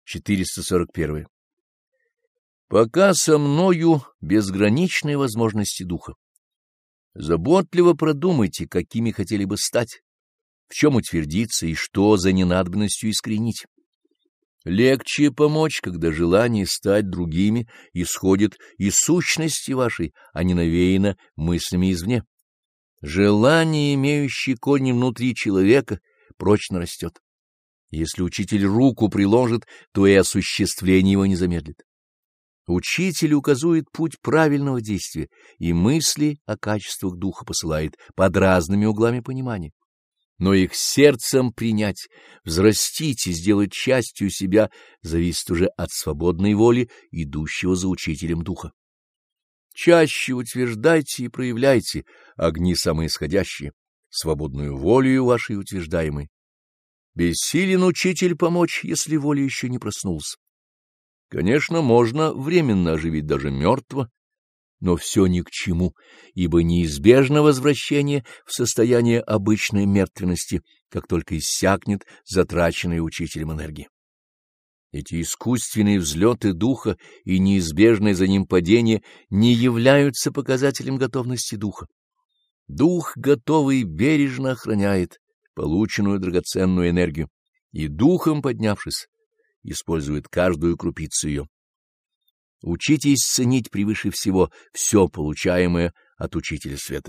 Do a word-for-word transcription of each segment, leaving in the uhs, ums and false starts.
четыреста сорок один. Пока со мною безграничные возможности духа. Заботливо продумайте, какими хотели бы стать, в чем утвердиться и что за ненадобностью искоренить. Легче помочь, когда желание стать другими исходит из сущности вашей, а не навеяно мыслями извне. Желание, имеющее корни внутри человека, прочно растет. Если учитель руку приложит, то и осуществление его не замедлит. Учитель указывает путь правильного действия и мысли о качествах духа посылает под разными углами понимания. Но их сердцем принять, взрастить и сделать частью себя зависит уже от свободной воли, идущего за учителем духа. Чаще утверждайте и проявляйте огни самоисходящие, свободную волею вашей утверждаемой. Бессилен учитель помочь, если воля еще не проснулась. Конечно, можно временно оживить даже мертвого, но все ни к чему, ибо неизбежно возвращение в состояние обычной мертвенности, как только иссякнет затраченная учителем энергия. Эти искусственные взлеты духа и неизбежное за ним падение не являются показателем готовности духа. Дух, готовый, бережно охраняет полученную драгоценную энергию и, духом поднявшись, использует каждую крупицу ее. Учитесь ценить превыше всего все получаемое от Учителя Света.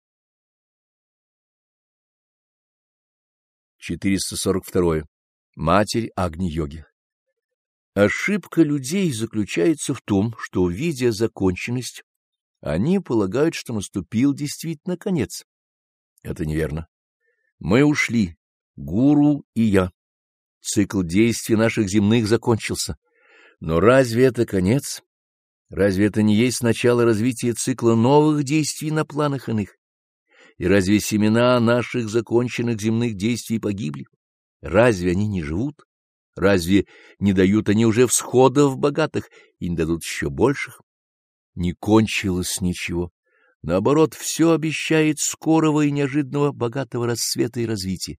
четыреста сорок два. Матерь Агни-йоги. Ошибка людей заключается в том, что, видя законченность, они полагают, что наступил действительно конец. Это неверно. Мы ушли, гуру и я. Цикл действий наших земных закончился. Но разве это конец? Разве это не есть начало развития цикла новых действий на планах иных? И разве семена наших законченных земных действий погибли? Разве они не живут? Разве не дают они уже всходов богатых и не дадут еще больших? Не кончилось ничего. Наоборот, все обещает скорого и неожиданного богатого расцвета и развития.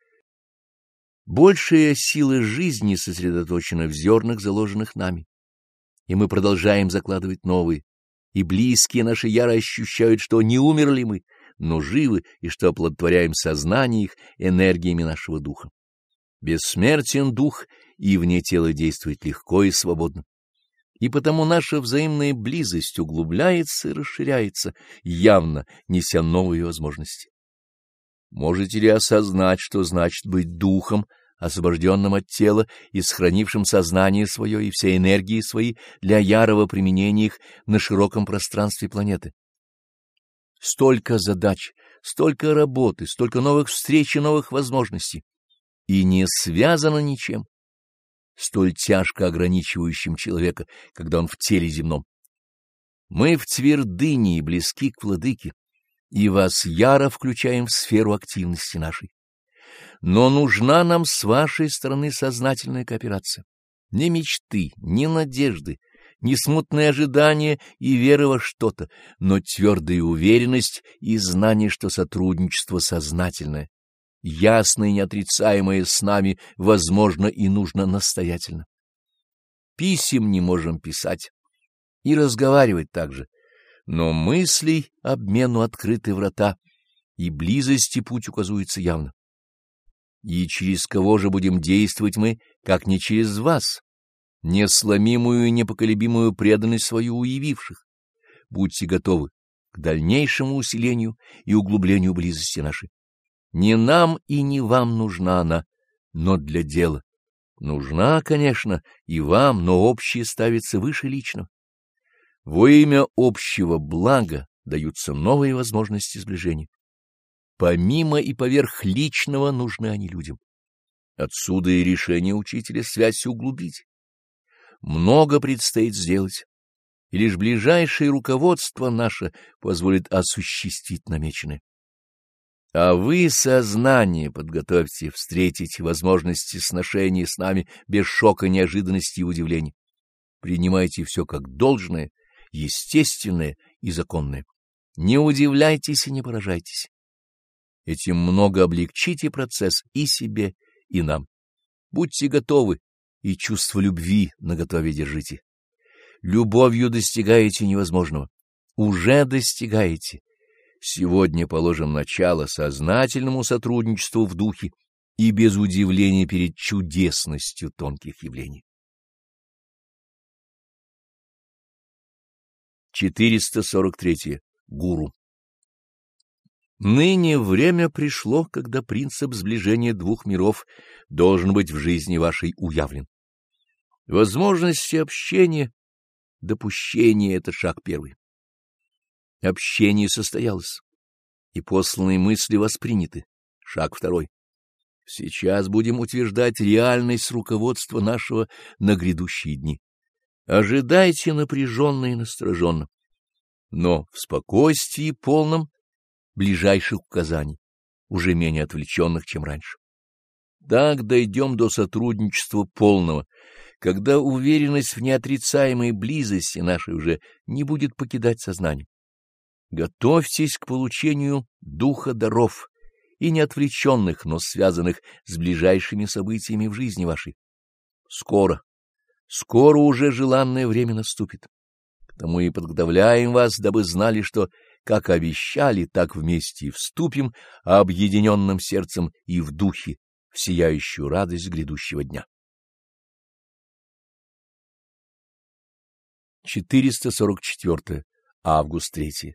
Большая сила жизни сосредоточена в зернах, заложенных нами, и мы продолжаем закладывать новые, и близкие наши яро ощущают, что не умерли мы, но живы, и что оплодотворяем сознание их энергиями нашего духа. Бессмертен дух, и вне тела действует легко и свободно. И потому наша взаимная близость углубляется и расширяется, явно неся новые возможности. Можете ли осознать, что значит быть духом, освобожденным от тела и сохранившим сознание свое и все энергии свои для ярого применения их на широком пространстве планеты? Столько задач, столько работы, столько новых встреч и новых возможностей, и не связано ничем, столь тяжко ограничивающим человека, когда он в теле земном. Мы в твердыне и близки к владыке, и вас яро включаем в сферу активности нашей. Но нужна нам с вашей стороны сознательная кооперация. Ни мечты, ни надежды, ни смутные ожидания и вера во что-то, но твердая уверенность и знание, что сотрудничество сознательное, ясное и неотрицаемое с нами возможно и нужно настоятельно. Писем не можем писать и разговаривать также, но мыслей обмену открыты врата, и близости путь указывается явно. И через кого же будем действовать мы, как не через вас, несломимую и непоколебимую преданность свою уявивших? Будьте готовы к дальнейшему усилению и углублению близости нашей. Не нам и не вам нужна она, но для дела. Нужна, конечно, и вам, но общее ставится выше личного. Во имя общего блага даются новые возможности сближения. Помимо и поверх личного нужны они людям. Отсюда и решение учителя связь углубить. Много предстоит сделать, и лишь ближайшее руководство наше позволит осуществить намеченное. А вы сознание подготовьте встретить возможности сношения с нами без шока, неожиданности и удивления. Принимайте все как должное, естественное и законное. Не удивляйтесь и не поражайтесь. Этим много облегчите процесс и себе, и нам. Будьте готовы и чувство любви наготове держите. Любовью достигаете невозможного. Уже достигаете. Сегодня положим начало сознательному сотрудничеству в духе и без удивления перед чудесностью тонких явлений. четыреста сорок три. Гуру. Ныне время пришло, когда принцип сближения двух миров должен быть в жизни вашей уявлен. Возможности общения, допущения — это шаг первый. Общение состоялось, и посланные мысли восприняты. Шаг второй. Сейчас будем утверждать реальность руководства нашего на грядущие дни. Ожидайте напряженно и настороженно, но в спокойствии полном ближайших указаний, уже менее отвлеченных, чем раньше. Так дойдем до сотрудничества полного, когда уверенность в неотрицаемой близости нашей уже не будет покидать сознание. Готовьтесь к получению духа даров и неотвлеченных, но связанных с ближайшими событиями в жизни вашей. Скоро, скоро уже желанное время наступит. К тому и подготовляем вас, дабы знали, что, как обещали, так вместе и вступим объединенным сердцем и в духе в сияющую радость грядущего дня. четыреста сорок четыре. Август третий.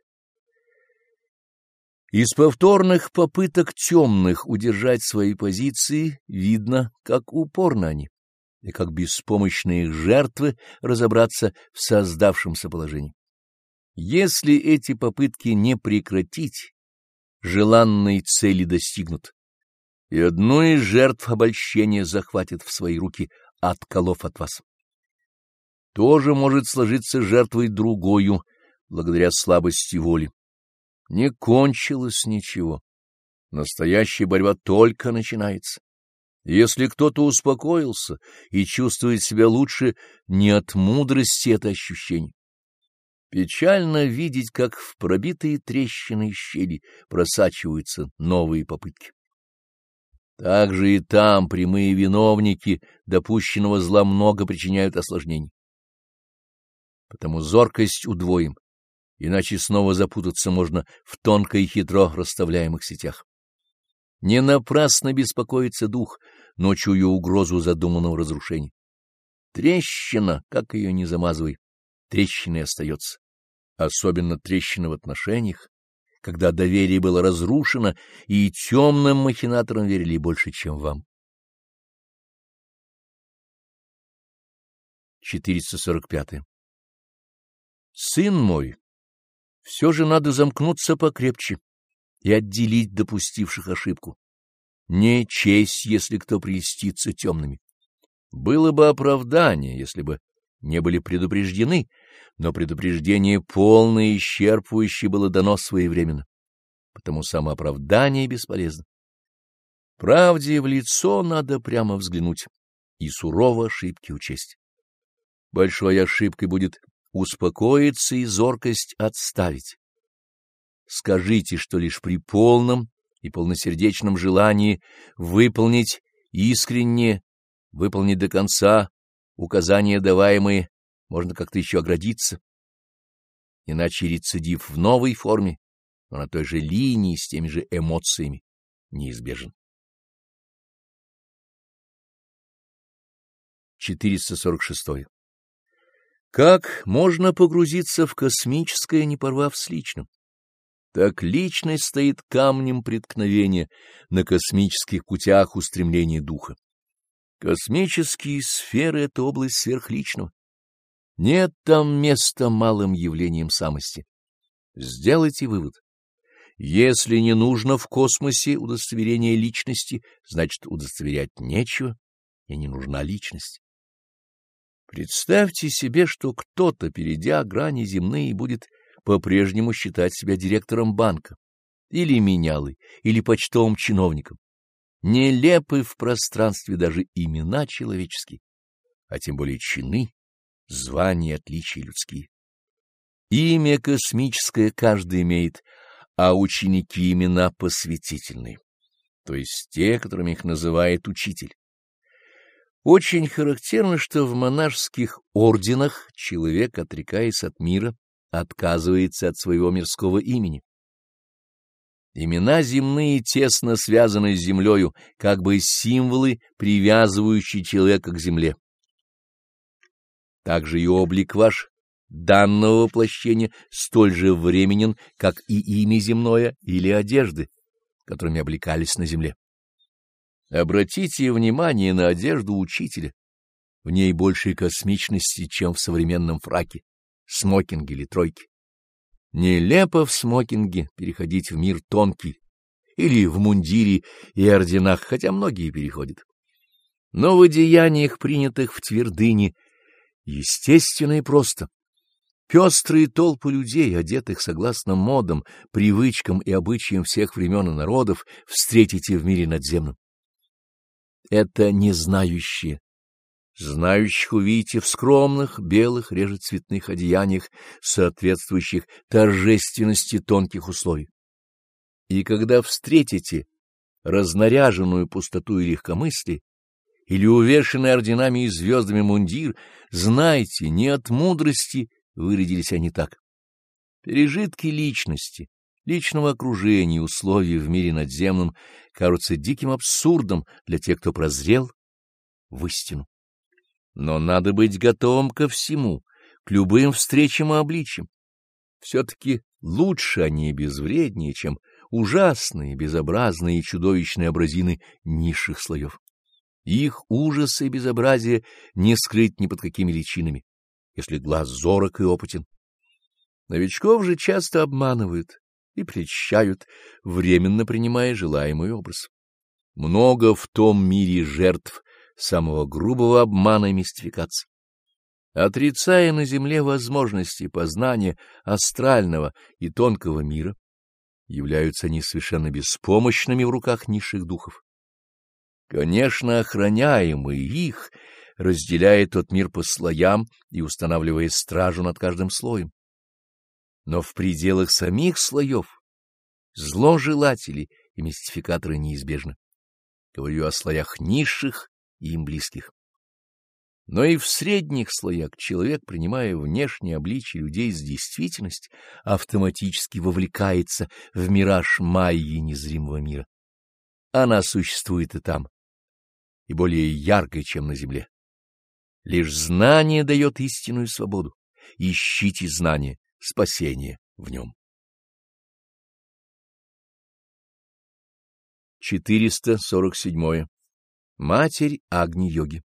Из повторных попыток темных удержать свои позиции видно, как упорны они, и как беспомощные их жертвы разобраться в создавшемся положении. Если эти попытки не прекратить, желанные цели достигнут, и одну из жертв обольщения захватит в свои руки, отколов от вас. Тоже может сложиться жертвой другою, благодаря слабости воли. Не кончилось ничего. Настоящая борьба только начинается. Если кто-то успокоился и чувствует себя лучше, не от мудрости это ощущение. Печально видеть, как в пробитые трещины и щели просачиваются новые попытки. Также и там прямые виновники допущенного зла много причиняют осложнений. Потому зоркость удвоим, иначе снова запутаться можно в тонко и хитро расставляемых сетях. Не напрасно беспокоится дух, но чую угрозу задуманного разрушения. Трещина, как ее не замазывай, трещиной остается. Особенно трещина в отношениях, когда доверие было разрушено, и темным махинаторам верили больше, чем вам. четыреста сорок пять. Сын мой, все же надо замкнуться покрепче и отделить допустивших ошибку. Не честь, если кто прельстится темными. Было бы оправдание, если бы не были предупреждены, но предупреждение полное и исчерпывающее было дано своевременно, потому самооправдание бесполезно. Правде в лицо надо прямо взглянуть и сурово ошибки учесть. Большой ошибкой будет успокоиться и зоркость отставить. Скажите, что лишь при полном и полносердечном желании выполнить искренне, выполнить до конца указания, даваемые, можно как-то еще оградиться. Иначе рецидив в новой форме, но на той же линии с теми же эмоциями неизбежен. четыреста сорок шесть. Как можно погрузиться в космическое, не порвав с личным? Так личность стоит камнем преткновения на космических путях устремления духа. Космические сферы — это область сверхличного. Нет там места малым явлениям самости. Сделайте вывод. Если не нужно в космосе удостоверение личности, значит, удостоверять нечего, и не нужна личность. Представьте себе, что кто-то, перейдя грани земные, будет по-прежнему считать себя директором банка, или менялой, или почтовым чиновником. Нелепы в пространстве даже имена человеческие, а тем более чины, звания и отличия людские. Имя космическое каждый имеет, а ученики имена посвятительные, то есть те, которыми их называет учитель. Очень характерно, что в монашеских орденах человек, отрекаясь от мира, отказывается от своего мирского имени. Имена земные тесно связаны с землею, как бы символы, привязывающие человека к земле. Также и облик ваш данного воплощения столь же временен, как и имя земное или одежды, которыми облекались на земле. Обратите внимание на одежду учителя. В ней больше космичности, чем в современном фраке, смокинге или тройке. Нелепо в смокинге переходить в мир тонкий, или в мундире и орденах, хотя многие переходят. Но в одеяниях, принятых в твердыне, естественно и просто. Пестрые толпы людей, одетых согласно модам, привычкам и обычаям всех времен и народов, встретите в мире надземном. Это не знающие. Знающих увидите в скромных, белых, реже цветных одеяниях, соответствующих торжественности тонких условий. И когда встретите разнаряженную пустоту и легкомыслие, или увешанный орденами и звездами мундир, знайте, не от мудрости вырядились они так. Пережитки личности, личного окружения и условий в мире надземном кажутся диким абсурдом для тех, кто прозрел в истину. Но надо быть готовым ко всему, к любым встречам и обличьям. Все-таки лучше они и безвреднее, чем ужасные, безобразные и чудовищные образины низших слоев. Их ужасы и безобразие не скрыть ни под какими личинами, если глаз зорок и опытен. Новичков же часто обманывают и прельщают, временно принимая желаемый образ. Много в том мире жертв самого грубого обмана и мистификации. Отрицая на земле возможности познания астрального и тонкого мира, являются они совершенно беспомощными в руках низших духов. Конечно, охраняемый их разделяет тот мир по слоям и устанавливая стражу над каждым слоем. Но в пределах самих слоев зложелатели и мистификаторы неизбежны. Говорю о слоях низших и им близких. Но и в средних слоях человек, принимая внешнее обличие людей с действительность, автоматически вовлекается в мираж майи незримого мира. Она существует и там, и более яркой, чем на земле. Лишь знание дает истинную свободу. Ищите знание, спасение в нем. четыреста сорок седьмое. Матерь Агни-йоги.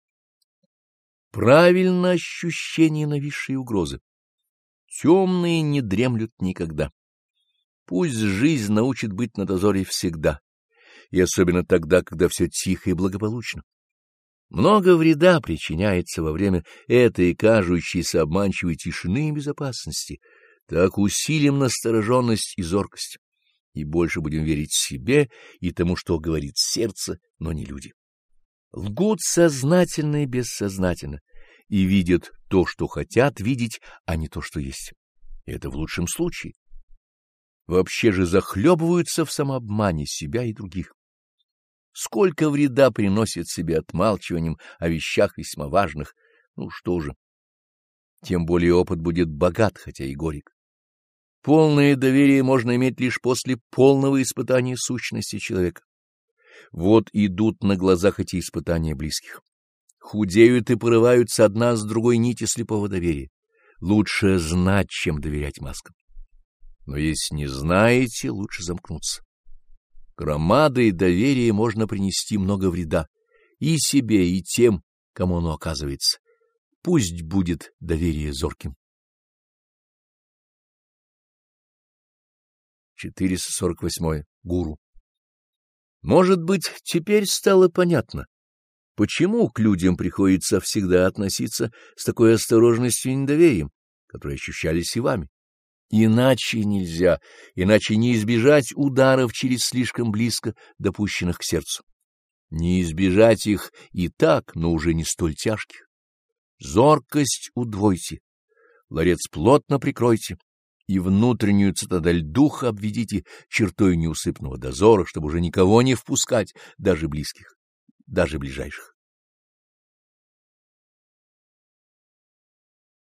Правильно ощущение нависшей угрозы. Темные не дремлют никогда. Пусть жизнь научит быть на дозоре всегда, и особенно тогда, когда все тихо и благополучно. Много вреда причиняется во время этой кажущейся обманчивой тишины и безопасности. Так усилим настороженность и зоркость, и больше будем верить себе и тому, что говорит сердце, но не люди. Лгут сознательно и бессознательно, и видят то, что хотят видеть, а не то, что есть. И это в лучшем случае. Вообще же захлебываются в самообмане себя и других. Сколько вреда приносит себе отмалчиванием о вещах весьма важных, ну что же. Тем более опыт будет богат, хотя и горек. Полное доверие можно иметь лишь после полного испытания сущности человека. Вот идут на глазах эти испытания близких. Худеют и порываются одна с другой нити слепого доверия. Лучше знать, чем доверять маскам. Но если не знаете, лучше замкнуться. Громадой доверия можно принести много вреда и себе, и тем, кому оно оказывается. Пусть будет доверие зорким. четыреста сорок восьмое. Гуру. Может быть, теперь стало понятно, почему к людям приходится всегда относиться с такой осторожностью и недоверием, которые ощущались и вами. Иначе нельзя, иначе не избежать ударов через слишком близко допущенных к сердцу. Не избежать их и так, но уже не столь тяжких. Зоркость удвойте, ларец плотно прикройте, и внутреннюю цитадель духа обведите чертой неусыпного дозора, чтобы уже никого не впускать, даже близких, даже ближайших.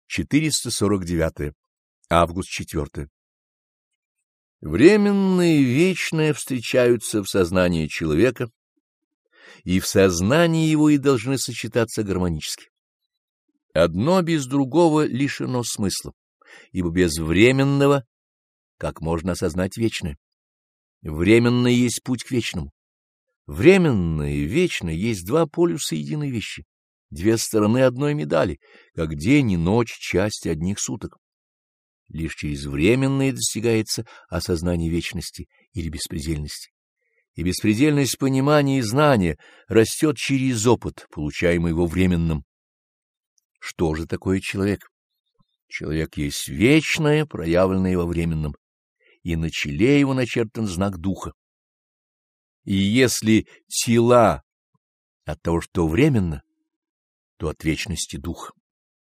четыреста сорок девятое. Август четвёртое. Временное и вечное встречаются в сознании человека, и в сознании его и должны сочетаться гармонически. Одно без другого лишено смысла, ибо без временного как можно осознать вечное? Временное есть путь к вечному. Временное и вечное есть два полюса единой вещи, две стороны одной медали, как день и ночь части одних суток. Лишь через временное достигается осознание вечности или беспредельности. И беспредельность понимания и знания растет через опыт, получаемый во временном. Что же такое человек? Человек есть вечное, проявленное во временном, и на челе его начертан знак духа. И если тела от того, что временно, то от вечности духа.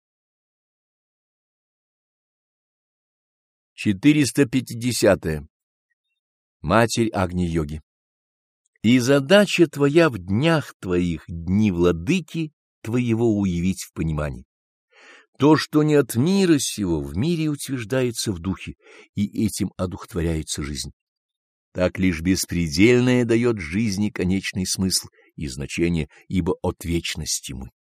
четыреста пятидесятое. Матерь Агни-йоги. И задача твоя в днях твоих, дни владыки твоего уявить в понимании. То, что не от мира сего, в мире утверждается в духе, и этим одухотворяется жизнь. Так лишь беспредельное дает жизни конечный смысл и значение, ибо от вечности мы.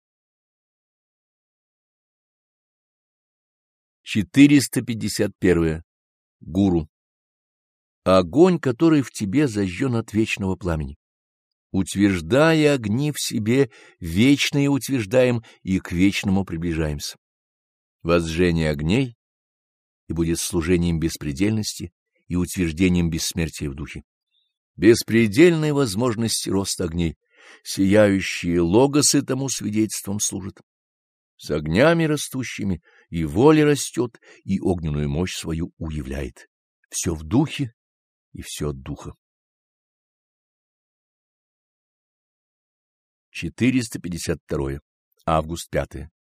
четыреста пятьдесят первое. Гуру. Огонь, который в тебе зажжен от вечного пламени. Утверждая огни в себе, вечное утверждаем и к вечному приближаемся. Возжжение огней и будет служением беспредельности и утверждением бессмертия в духе. Беспредельной возможности роста огней, сияющие логосы тому свидетельством служат. С огнями растущими и воля растет, и огненную мощь свою уявляет. Все в духе и все от духа. четыреста пятьдесят второе. Август пятое.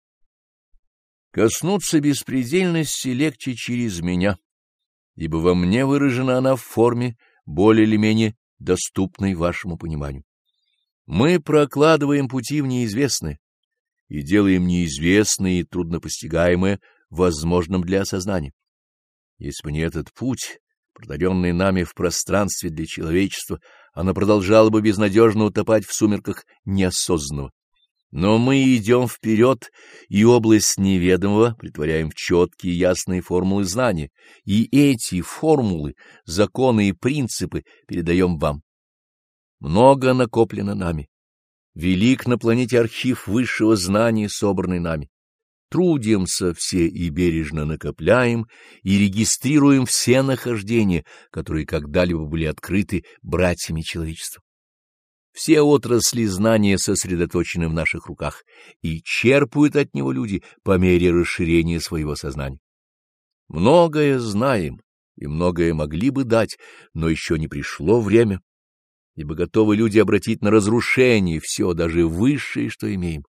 Коснуться беспредельности легче через меня, ибо во мне выражена она в форме, более или менее доступной вашему пониманию. Мы прокладываем пути в неизвестное и делаем неизвестное и труднопостигаемое возможным для осознания. Если бы не этот путь, протаренный нами в пространстве для человечества, оно продолжало бы безнадежно утопать в сумерках неосознанного. Но мы идем вперед, и область неведомого притворяем в четкие ясные формулы знания, и эти формулы, законы и принципы передаем вам. Много накоплено нами. Велик на планете архив высшего знания, собранный нами. Трудимся все и бережно накопляем и регистрируем все нахождения, которые когда-либо были открыты братьями человечества. Все отрасли знания сосредоточены в наших руках, и черпают от него люди по мере расширения своего сознания. Многое знаем и многое могли бы дать, но еще не пришло время, ибо готовы люди обратить на разрушение все, даже высшее, что имеем.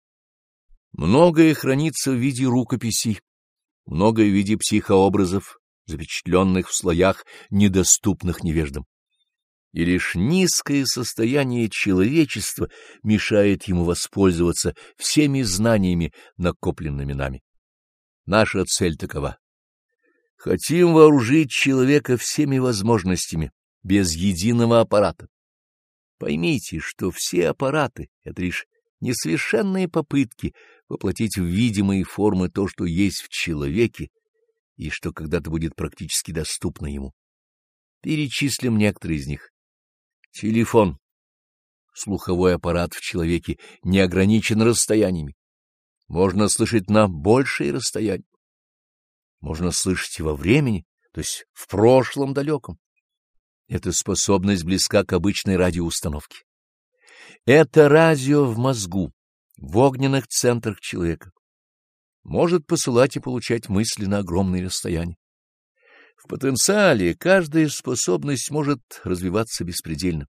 Многое хранится в виде рукописей, многое в виде психообразов, запечатленных в слоях, недоступных невеждам. И лишь низкое состояние человечества мешает ему воспользоваться всеми знаниями, накопленными нами. Наша цель такова. Хотим вооружить человека всеми возможностями, без единого аппарата. Поймите, что все аппараты — это лишь несовершенные попытки воплотить в видимые формы то, что есть в человеке, и что когда-то будет практически доступно ему. Перечислим некоторые из них. Телефон. Слуховой аппарат в человеке не ограничен расстояниями. Можно слышать на большее расстояние. Можно слышать и во времени, то есть в прошлом далеком. Эта способность близка к обычной радиоустановке. Это радио в мозгу, в огненных центрах человека. Может посылать и получать мысли на огромные расстояния. В потенциале каждая способность может развиваться беспредельно.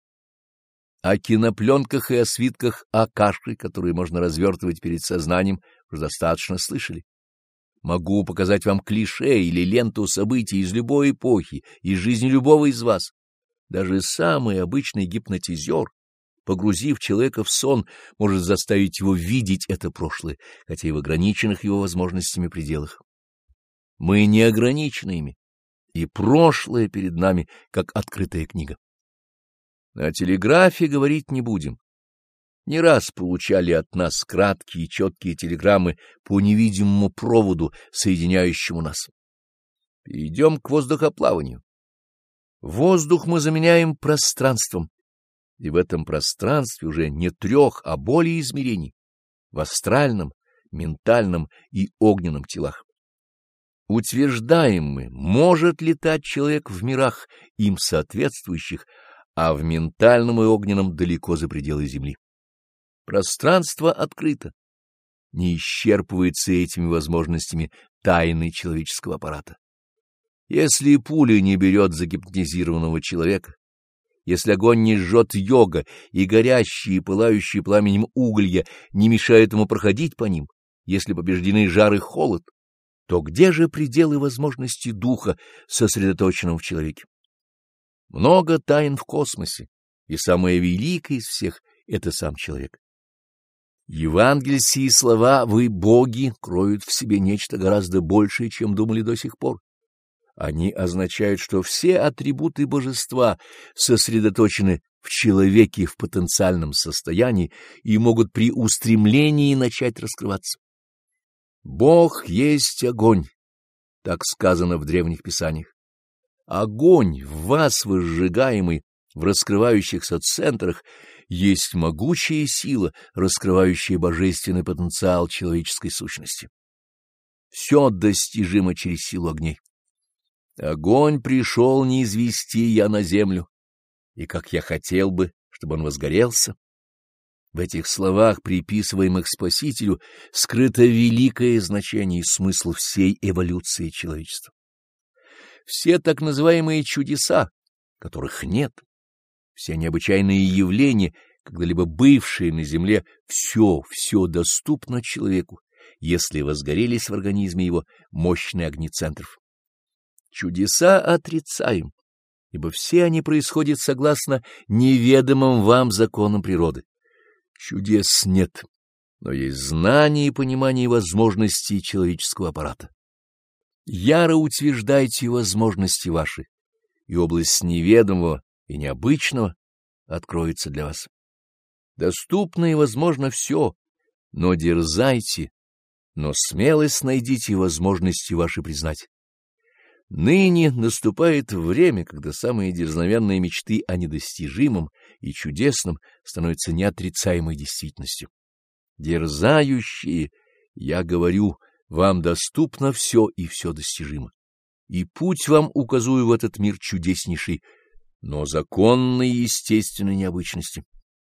О кинопленках и о свитках Акаши, которые можно развертывать перед сознанием, уже достаточно слышали. Могу показать вам клише или ленту событий из любой эпохи, из жизни любого из вас. Даже самый обычный гипнотизер погрузив человека в сон, может заставить его видеть это прошлое, хотя и в ограниченных его возможностями пределах. Мы не ограничены ими, и прошлое перед нами, как открытая книга. О телеграфе говорить не будем. Не раз получали от нас краткие и четкие телеграммы по невидимому проводу, соединяющему нас. Перейдем к воздухоплаванию. Воздух мы заменяем пространством, и в этом пространстве уже не трех, а более измерений, в астральном, ментальном и огненном телах. Утверждаем мы, может летать человек в мирах, им соответствующих, а в ментальном и огненном далеко за пределы Земли. Пространство открыто, не исчерпывается этими возможностями тайны человеческого аппарата. Если пуля не берет загипнотизированного человека, если огонь не жжет йога, и горящие, пылающие пламенем уголья не мешают ему проходить по ним, если побеждены жар и холод, то где же пределы возможностей духа, сосредоточенного в человеке? Много тайн в космосе, и самое великое из всех — это сам человек. Евангельские слова «вы боги» кроют в себе нечто гораздо большее, чем думали до сих пор. Они означают, что все атрибуты божества сосредоточены в человеке в потенциальном состоянии и могут при устремлении начать раскрываться. Бог есть огонь, так сказано в древних писаниях. Огонь, в вас возжигаемый в раскрывающихся центрах, есть могучая сила, раскрывающая божественный потенциал человеческой сущности. Все достижимо через силу огней. Огонь пришел не извести я на землю, и как я хотел бы, чтобы он возгорелся. В этих словах, приписываемых Спасителю, скрыто великое значение и смысл всей эволюции человечества. Все так называемые чудеса, которых нет, все необычайные явления, когда-либо бывшие на земле, все, все доступно человеку, если возгорелись в организме его мощные огни центров. Чудеса отрицаем, ибо все они происходят согласно неведомым вам законам природы. Чудес нет, но есть знание и понимание возможностей человеческого аппарата. Яро утверждайте возможности ваши, и область неведомого и необычного откроется для вас. Доступно и возможно все, но дерзайте, но смелость найдите возможности ваши признать. Ныне наступает время, когда самые дерзновенные мечты о недостижимом и чудесном становятся неотрицаемой действительностью. Дерзающие, я говорю, вам доступно все и все достижимо, и путь вам указую в этот мир чудеснейший, но законной и естественной необычности.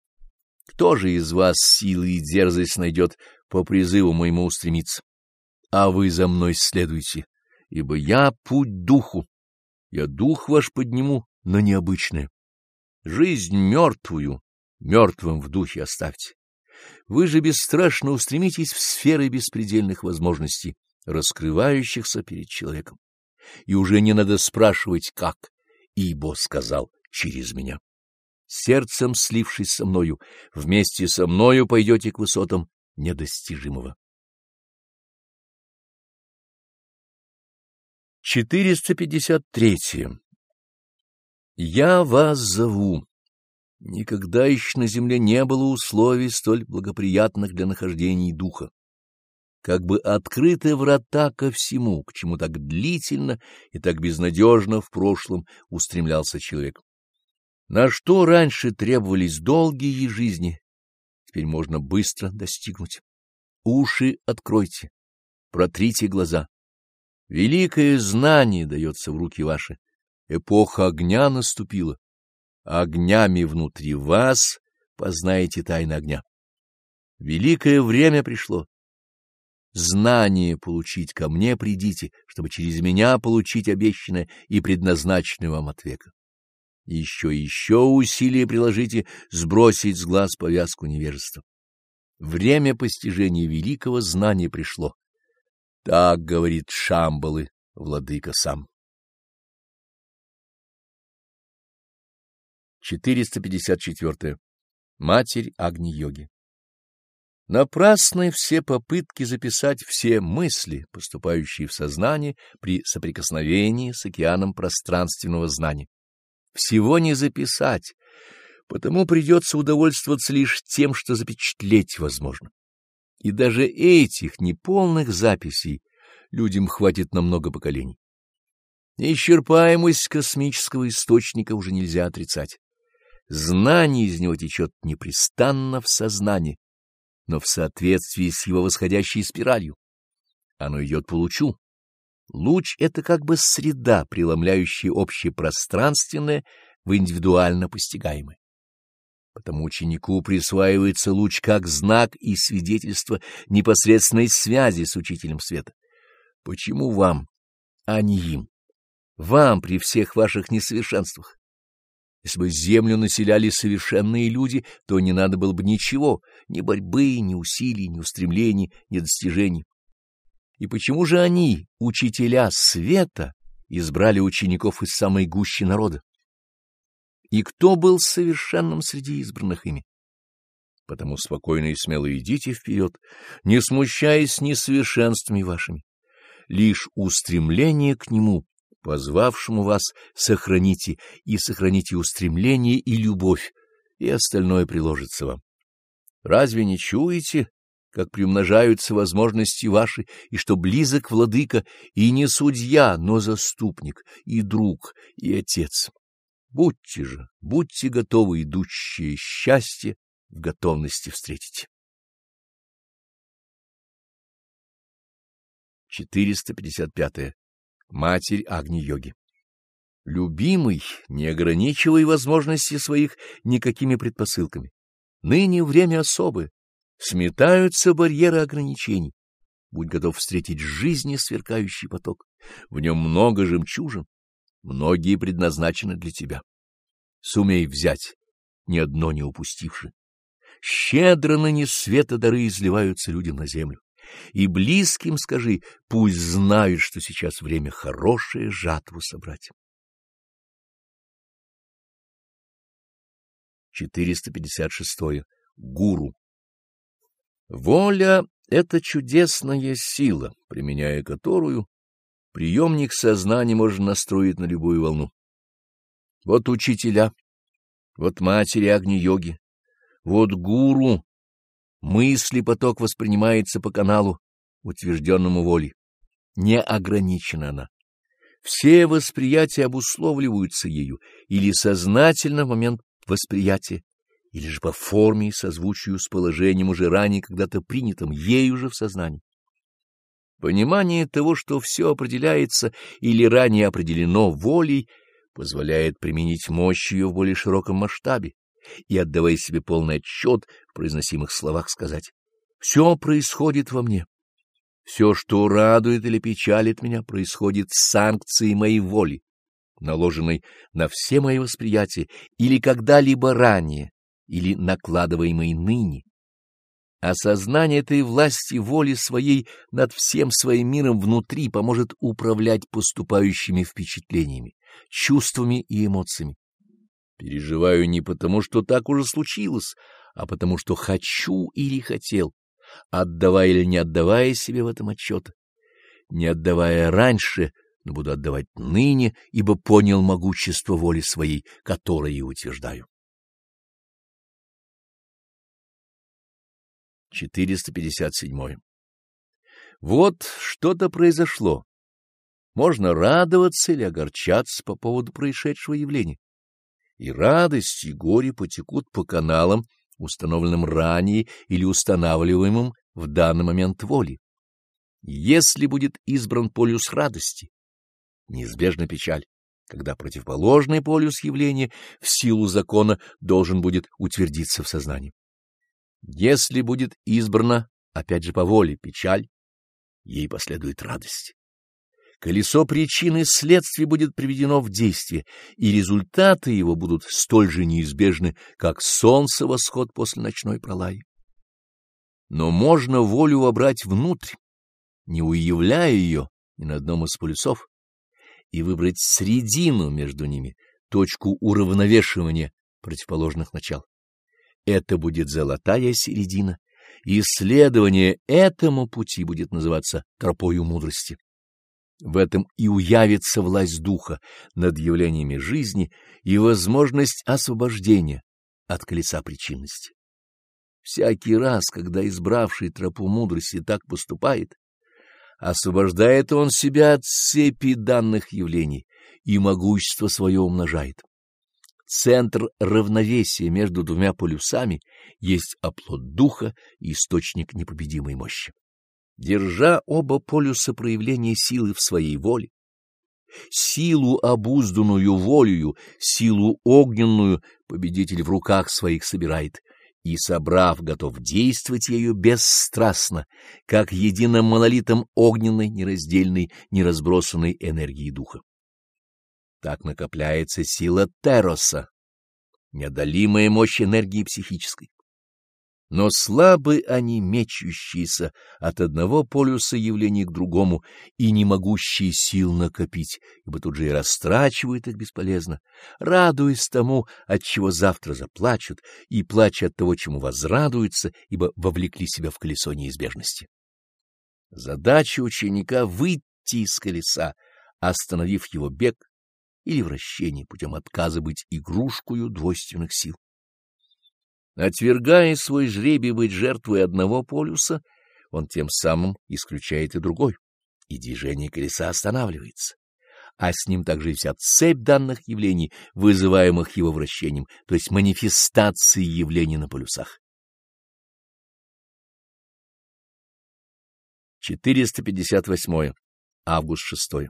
Кто же из вас силы и дерзость найдет по призыву моему устремиться? А вы за мной следуйте. Ибо я путь духу, я дух ваш подниму на необычное. Жизнь мертвую, мертвым в духе оставьте. Вы же бесстрашно устремитесь в сферы беспредельных возможностей, раскрывающихся перед человеком. И уже не надо спрашивать, как, ибо сказал через меня. Сердцем слившись со мною, вместе со мною пойдете к высотам недостижимого. четыреста пятьдесят три. Я вас зову. Никогда еще на земле не было условий столь благоприятных для нахождения духа. Как бы открыты врата ко всему, к чему так длительно и так безнадежно в прошлом устремлялся человек. На что раньше требовались долгие жизни, теперь можно быстро достигнуть. Уши откройте, протрите глаза. Великое знание дается в руки ваши. Эпоха огня наступила. Огнями внутри вас познаете тайны огня. Великое время пришло. Знание получить ко мне придите, чтобы через меня получить обещанное и предназначенное вам от века. Еще и еще усилия приложите сбросить с глаз повязку невежества. Время постижения великого знания пришло. Так говорит Шамбалы, владыка сам. четыреста пятьдесят четыре. Матерь Агни-йоги. Напрасны все попытки записать все мысли, поступающие в сознание при соприкосновении с океаном пространственного знания. Всего не записать, потому придется удовольствоваться лишь тем, что запечатлеть возможно. И даже этих неполных записей людям хватит на много поколений. Неисчерпаемость космического источника уже нельзя отрицать. Знание из него течет непрестанно в сознании, но в соответствии с его восходящей спиралью. Оно идет по лучу. Луч — это как бы среда, преломляющая общепространственное в индивидуально постигаемое. Потому ученику присваивается луч как знак и свидетельство непосредственной связи с учителем света. Почему вам, а не им? Вам при всех ваших несовершенствах. Если бы землю населяли совершенные люди, то не надо было бы ничего, ни борьбы, ни усилий, ни устремлений, ни достижений. И почему же они, учителя света, избрали учеников из самой гущи народа? И кто был совершенным среди избранных ими? Потому спокойно и смело идите вперед, не смущаясь несовершенствами вашими. Лишь устремление к нему, позвавшему вас, сохраните, и сохраните устремление и любовь, и остальное приложится вам. Разве не чуете, как приумножаются возможности ваши, и что близок владыка, и не судья, но заступник, и друг, и отец? Будьте же, будьте готовы, идущие счастье в готовности встретить. четыреста пятьдесят пятое. Матерь Агни-йоги. Любимый, не ограничивай возможности своих никакими предпосылками. Ныне время особое. Сметаются барьеры ограничений. Будь готов встретить жизни сверкающий поток. В нем много жемчужин. Многие предназначены для тебя. Сумей взять, ни одно не упустивши. Щедро ныне света дары изливаются людям на землю. И близким скажи, пусть знают, что сейчас время хорошее жатву собрать. четыреста пятьдесят шестое. Гуру. Воля — это чудесная сила, применяя которую приемник сознания можно настроить на любую волну. Вот учителя, вот матери Агни-йоги, вот гуру. Мысли поток воспринимается по каналу, утвержденному волей. Не ограничена она. Все восприятия обусловливаются ею или сознательно в момент восприятия, или же по форме и созвучию с положением уже ранее когда-то принятым ею же в сознании. Понимание того, что все определяется или ранее определено волей, позволяет применить мощь ее в более широком масштабе и, отдавая себе полный отчет в произносимых словах, сказать: «Все происходит во мне. Все, что радует или печалит меня, происходит с санкцией моей воли, наложенной на все мои восприятия или когда-либо ранее, или накладываемой ныне. Осознание этой власти воли своей над всем своим миром внутри поможет управлять поступающими впечатлениями, чувствами и эмоциями. Переживаю не потому, что так уже случилось, а потому, что хочу или хотел, отдавая или не отдавая себе в этом отчета. Не отдавая раньше, но буду отдавать ныне, ибо понял могущество воли своей, которое и утверждаю. четыреста пятьдесят седьмое. Вот что-то произошло. Можно радоваться или огорчаться по поводу происшедшего явления. И радость, и горе потекут по каналам, установленным ранее или устанавливаемым в данный момент воли. Если будет избран полюс радости, неизбежна печаль, когда противоположный полюс явления в силу закона должен будет утвердиться в сознании. Если будет избрана, опять же по воле, печаль, ей последует радость. Колесо причин и следствий будет приведено в действие, и результаты его будут столь же неизбежны, как солнце восход после ночной пролаи. Но можно волю вобрать внутрь, не уявляя ее ни на одном из полюсов, и выбрать средину между ними, точку уравновешивания противоположных начал. Это будет золотая середина. Исследование этому пути будет называться тропою мудрости. В этом и уявится власть духа над явлениями жизни и возможность освобождения от колеса причинности. Всякий раз, когда избравший тропу мудрости так поступает, освобождает он себя от цепи данных явлений и могущество свое умножает. Центр равновесия между двумя полюсами есть оплот духа и источник непобедимой мощи. Держа оба полюса проявления силы в своей воле, силу, обузданную волею, силу огненную, победитель в руках своих собирает, и, собрав, готов действовать ею бесстрастно, как единым монолитом огненной, нераздельной, неразбросанной энергии духа. Так накопляется сила Тероса, неодолимая мощь энергии психической. Но слабы они, мечущиеся от одного полюса явлений к другому и не могущие сил накопить, ибо тут же и растрачивают их бесполезно, радуясь тому, от чего завтра заплачут, и плача от того, чему возрадуются, ибо вовлекли себя в колесо неизбежности. Задача ученика — выйти из колеса, остановив его бег или вращение путем отказа быть игрушкою двойственных сил. Отвергая свой жребий быть жертвой одного полюса, он тем самым исключает и другой, и движение колеса останавливается, а с ним также и вся цепь данных явлений, вызываемых его вращением, то есть манифестации явлений на полюсах. четыреста пятьдесят восьмое. Август шестой.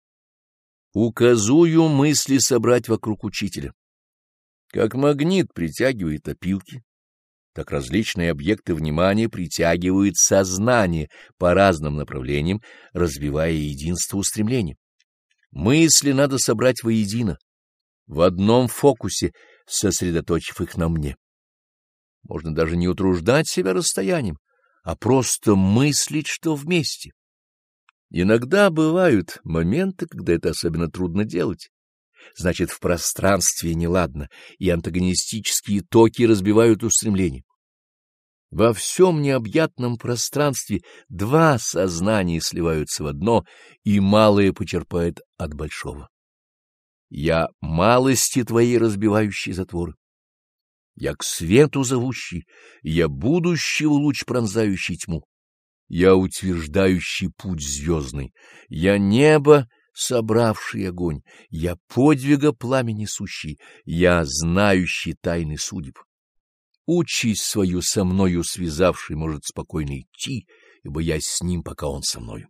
Указую мысли собрать вокруг учителя. Как магнит притягивает опилки, так различные объекты внимания притягивают сознание по разным направлениям, развивая единство устремлений. Мысли надо собрать воедино, в одном фокусе, сосредоточив их на мне. Можно даже не утруждать себя расстоянием, а просто мыслить, что вместе. Иногда бывают моменты, когда это особенно трудно делать. Значит, в пространстве неладно, и антагонистические токи разбивают устремления. Во всем необъятном пространстве два сознания сливаются в одно, и малое почерпает от большого. Я малости твоей разбивающий затворы. Я к свету зовущий, я будущего луч пронзающий тьму. Я утверждающий путь звездный, я небо, собравший огонь, я подвига пламя несущий, я знающий тайны судеб. Участь свою со мною связавший может спокойно идти, ибо я с ним, пока он со мною.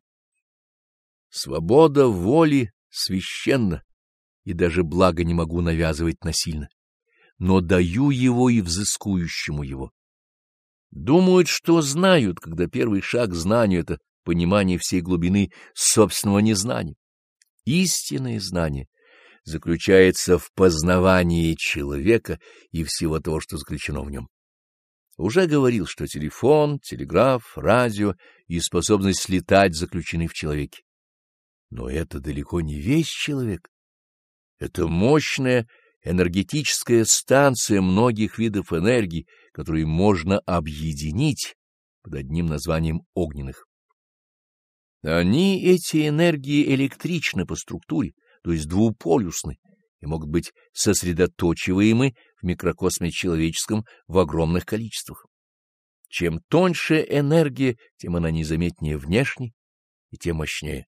Свобода воли священна, и даже благо не могу навязывать насильно, но даю его и взыскующему его. Думают, что знают, когда первый шаг к знанию — это понимание всей глубины собственного незнания. Истинное знание заключается в познавании человека и всего того, что заключено в нем. Уже говорил, что телефон, телеграф, радио и способность летать заключены в человеке. Но это далеко не весь человек. Это мощная энергетическая станция многих видов энергии, которые можно объединить под одним названием огненных. Они, эти энергии, электричны по структуре, то есть двуполюсны, и могут быть сосредоточиваемы в микрокосме человеческом в огромных количествах. Чем тоньше энергия, тем она незаметнее внешне и тем мощнее.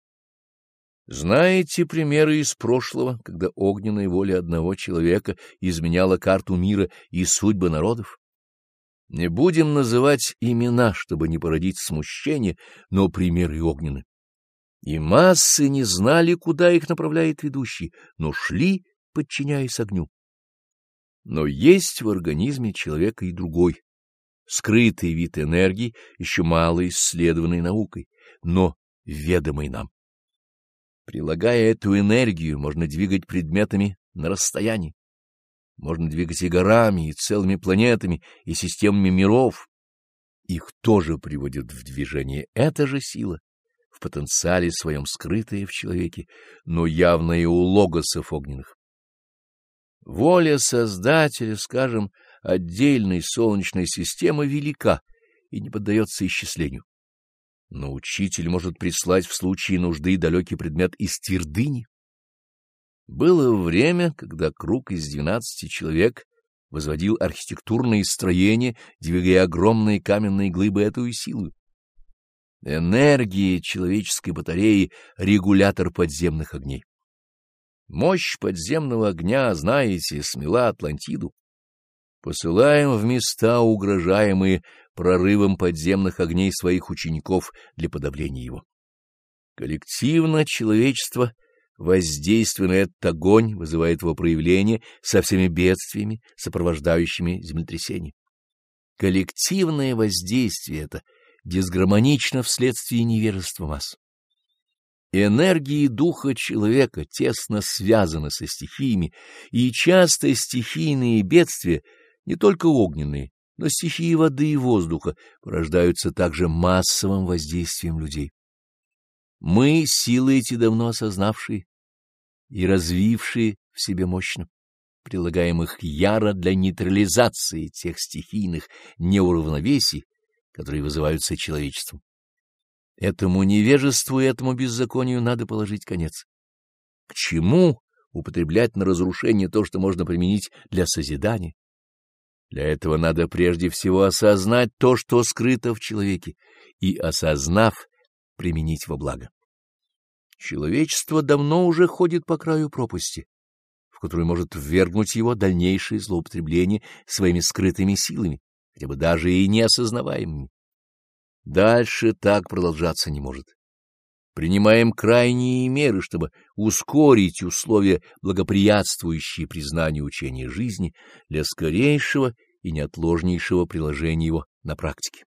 Знаете примеры из прошлого, когда огненная воля одного человека изменяла карту мира и судьбы народов? Не будем называть имена, чтобы не породить смущение, но примеры огненны. И массы не знали, куда их направляет ведущий, но шли, подчиняясь огню. Но есть в организме человека и другой, скрытый вид энергии, еще мало исследованный наукой, но ведомый нам. Прилагая эту энергию, можно двигать предметами на расстоянии. Можно двигать и горами, и целыми планетами, и системами миров. Их тоже приводит в движение эта же сила, в потенциале своем скрытая в человеке, но явная у логосов огненных. Воля Создателя, скажем, отдельной солнечной системы велика и не поддается исчислению. Но учитель может прислать в случае нужды далекий предмет из твердыни. Было время, когда круг из двенадцати человек возводил архитектурные строения, двигая огромные каменные глыбы эту силу. Энергия человеческой батареи — регулятор подземных огней. Мощь подземного огня, знаете, смела Атлантиду. Посылаем в места, угрожаемые прорывом подземных огней своих учеников для подавления его. Коллективно человечество, воздействуя на этот огонь, вызывает его проявление со всеми бедствиями, сопровождающими землетрясение. Коллективное воздействие это дисгармонично вследствие невежества масс. Энергии духа человека тесно связаны со стихиями, и часто стихийные бедствия, не только огненные, но стихии воды и воздуха, порождаются также массовым воздействием людей. Мы, силы эти давно осознавшие и развившие в себе мощно, прилагаем их яро для нейтрализации тех стихийных неуравновесий, которые вызываются человечеством. Этому невежеству и этому беззаконию надо положить конец. К чему употреблять на разрушение то, что можно применить для созидания? Для этого надо прежде всего осознать то, что скрыто в человеке, и, осознав, применить во благо. Человечество давно уже ходит по краю пропасти, в которую может ввергнуть его дальнейшее злоупотребление своими скрытыми силами, хотя бы даже и неосознаваемыми. Дальше так продолжаться не может. Принимаем крайние меры, чтобы ускорить условия, благоприятствующие признанию учения жизни для скорейшего и неотложнейшего приложения его на практике.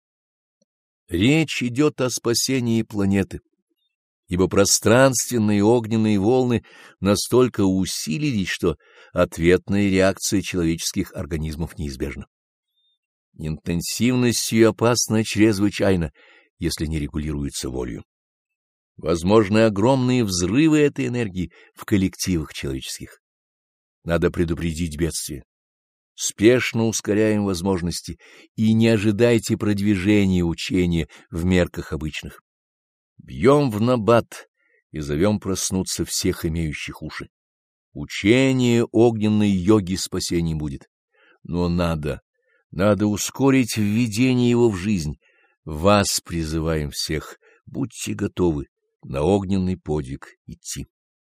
Речь идет о спасении планеты, ибо пространственные огненные волны настолько усилились, что ответная реакция человеческих организмов неизбежна. Интенсивность ее опасна чрезвычайно, если не регулируется волею. Возможны огромные взрывы этой энергии в коллективах человеческих. Надо предупредить бедствие. Спешно ускоряем возможности и не ожидайте продвижения учения в мерках обычных. Бьем в набат и зовем проснуться всех имеющих уши. Учение огненной йоги спасением будет. Но надо, надо ускорить введение его в жизнь. Вас призываем всех, будьте готовы на огненный подвиг идти.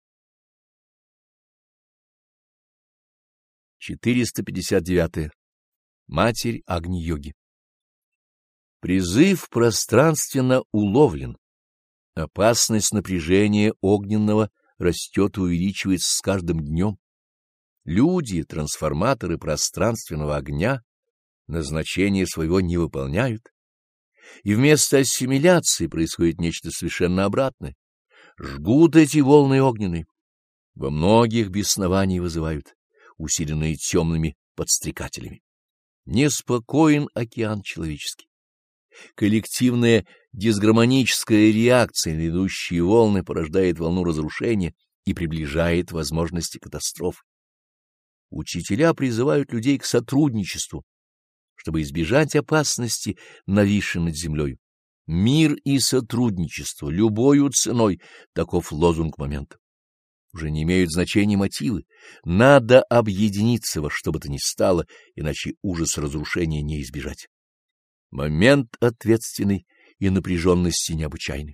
четыреста пятьдесят девятое. Матерь Агни-йоги. Призыв пространственно уловлен. Опасность напряжения огненного растет и увеличивается с каждым днем. Люди, трансформаторы пространственного огня, назначение своего не выполняют. И вместо ассимиляции происходит нечто совершенно обратное. Жгут эти волны огненные. Во многих беснований вызывают, усиленные темными подстрекателями. Неспокоен океан человеческий. Коллективная дисгармоническая реакция на идущие волны порождает волну разрушения и приближает возможности катастроф. Учителя призывают людей к сотрудничеству, чтобы избежать опасности, нависшей над землей. Мир и сотрудничество любою ценой — таков лозунг момента. Уже не имеют значения мотивы. Надо объединиться во что бы то ни стало, иначе ужас разрушения не избежать. Момент ответственный и напряженности необычайной.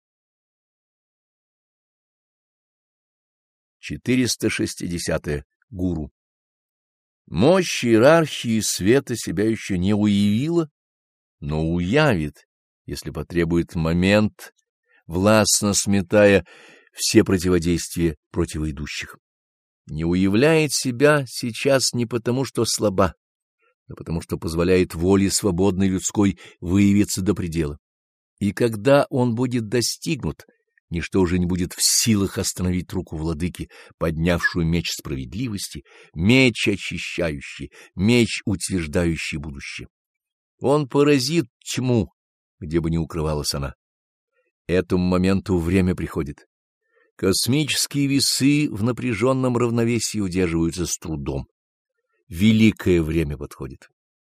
четыреста шестидесятое. Гуру. Мощь иерархии света себя еще не уявила, но уявит, если потребует момент, властно сметая все противодействия противоидущих. Не уявляет себя сейчас не потому, что слаба, но потому, что позволяет воле свободной людской выявиться до предела. И когда он будет достигнут, ничто уже не будет в силах остановить руку владыки, поднявшую меч справедливости, меч очищающий, меч утверждающий будущее. Он поразит тьму, где бы ни укрывалась она. Этому моменту время приходит. Космические весы в напряженном равновесии удерживаются с трудом. Великое время подходит.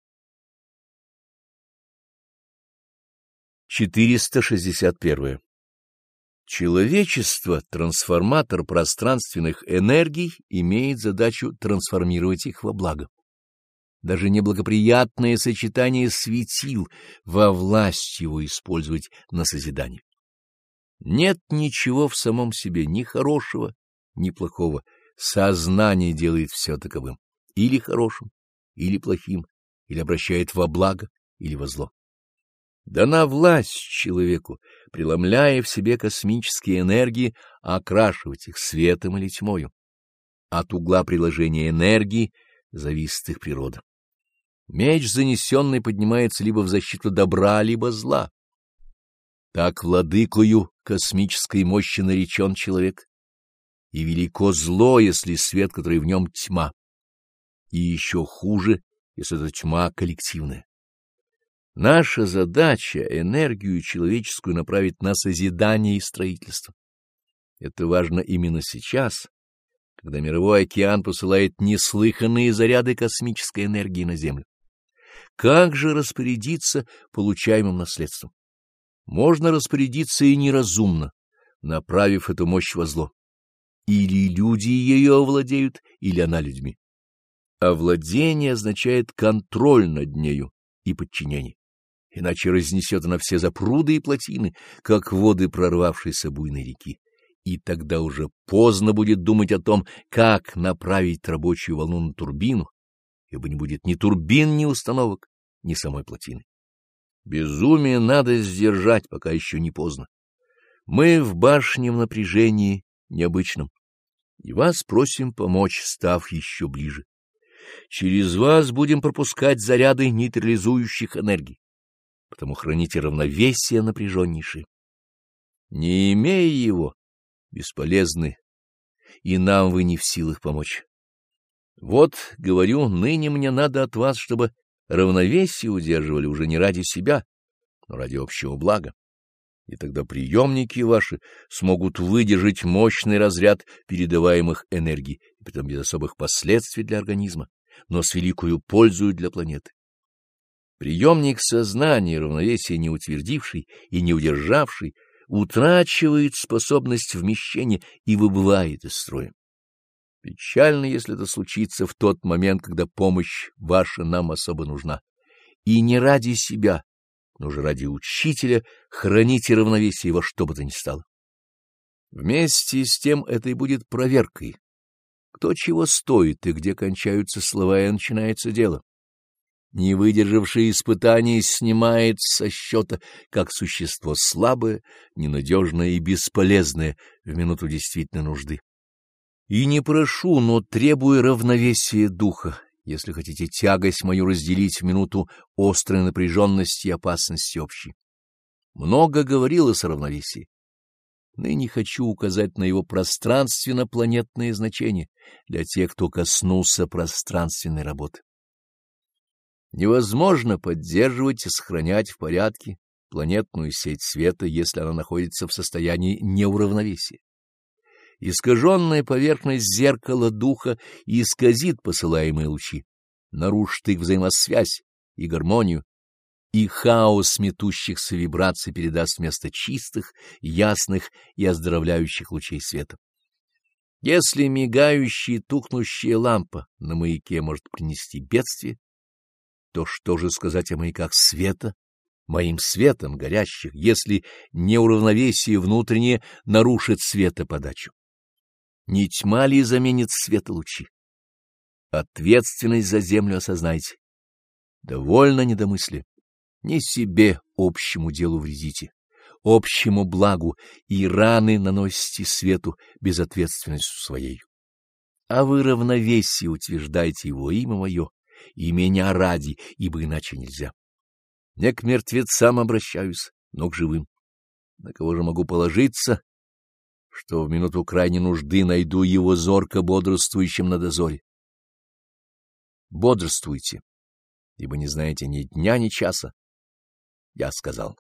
четыреста шестьдесят один. Человечество, трансформатор пространственных энергий, имеет задачу трансформировать их во благо. Даже неблагоприятное сочетание светил во власть его использовать на созидание. Нет ничего в самом себе ни хорошего, ни плохого. Сознание делает все таковым, или хорошим, или плохим, или обращает во благо, или во зло. Дана власть человеку, преломляя в себе космические энергии, окрашивать их светом или тьмою. От угла приложения энергии зависит их природа. Меч занесенный поднимается либо в защиту добра, либо зла. Так владыкою космической мощи наречен человек. И велико зло, если свет, который в нем тьма. И еще хуже, если это тьма коллективная. Наша задача — энергию человеческую направить на созидание и строительство. Это важно именно сейчас, когда мировой океан посылает неслыханные заряды космической энергии на Землю. Как же распорядиться получаемым наследством? Можно распорядиться и неразумно, направив эту мощь во зло. Или люди ее овладеют, или она людьми. Овладение означает контроль над нею и подчинение. Иначе разнесет она все запруды и плотины, как воды прорвавшейся буйной реки. И тогда уже поздно будет думать о том, как направить рабочую волну на турбину, ибо не будет ни турбин, ни установок, ни самой плотины. Безумие надо сдержать, пока еще не поздно. Мы в башне в напряжении необычном, и вас просим помочь, став еще ближе. Через вас будем пропускать заряды нейтрализующих энергий. Потому храните равновесие напряженнейшее. Не имея его, бесполезны, и нам вы не в силах помочь. Вот, говорю, ныне мне надо от вас, чтобы равновесие удерживали уже не ради себя, но ради общего блага. И тогда приемники ваши смогут выдержать мощный разряд передаваемых энергий, и притом без особых последствий для организма, но с великою пользою для планеты. Приемник сознания, равновесия не утвердивший и не удержавший, утрачивает способность вмещения и выбывает из строя. Печально, если это случится в тот момент, когда помощь ваша нам особо нужна. И не ради себя, но уже ради учителя храните равновесие во что бы то ни стало. Вместе с тем это и будет проверкой. Кто чего стоит и где кончаются слова и начинается дело. Не выдержавший испытаний снимает со счета как существо слабое, ненадежное и бесполезное в минуту действительной нужды. И не прошу, но требую равновесия духа, если хотите тягость мою разделить в минуту острой напряженности и опасности общей. Много говорилось о равновесии. Ныне хочу указать на его пространственно-планетное значение для тех, кто коснулся пространственной работы. Невозможно поддерживать и сохранять в порядке планетную сеть света, если она находится в состоянии неуравновесия. Искаженная поверхность зеркала духа исказит посылаемые лучи, нарушит их взаимосвязь и гармонию, и хаос метущихся вибраций передаст вместо чистых, ясных и оздоровляющих лучей света. Если мигающая тухнущая лампа на маяке может принести бедствие, то что же сказать о маяках света, моим светом горящих, если неуравновесие внутреннее нарушит светоподачу? Не тьма ли заменит светолучи? Ответственность за землю осознайте. Довольно недомыслия. Не себе, общему делу вредите, общему благу, и раны наносите свету безответственностью своей. А вы равновесие утверждайте его имя мое, и меня ради, ибо иначе нельзя. Не к мертвецам обращаюсь, но к живым. На кого же могу положиться, что в минуту крайней нужды найду его зорко бодрствующим на дозоре? Бодрствуйте, ибо не знаете ни дня, ни часа. Я сказал.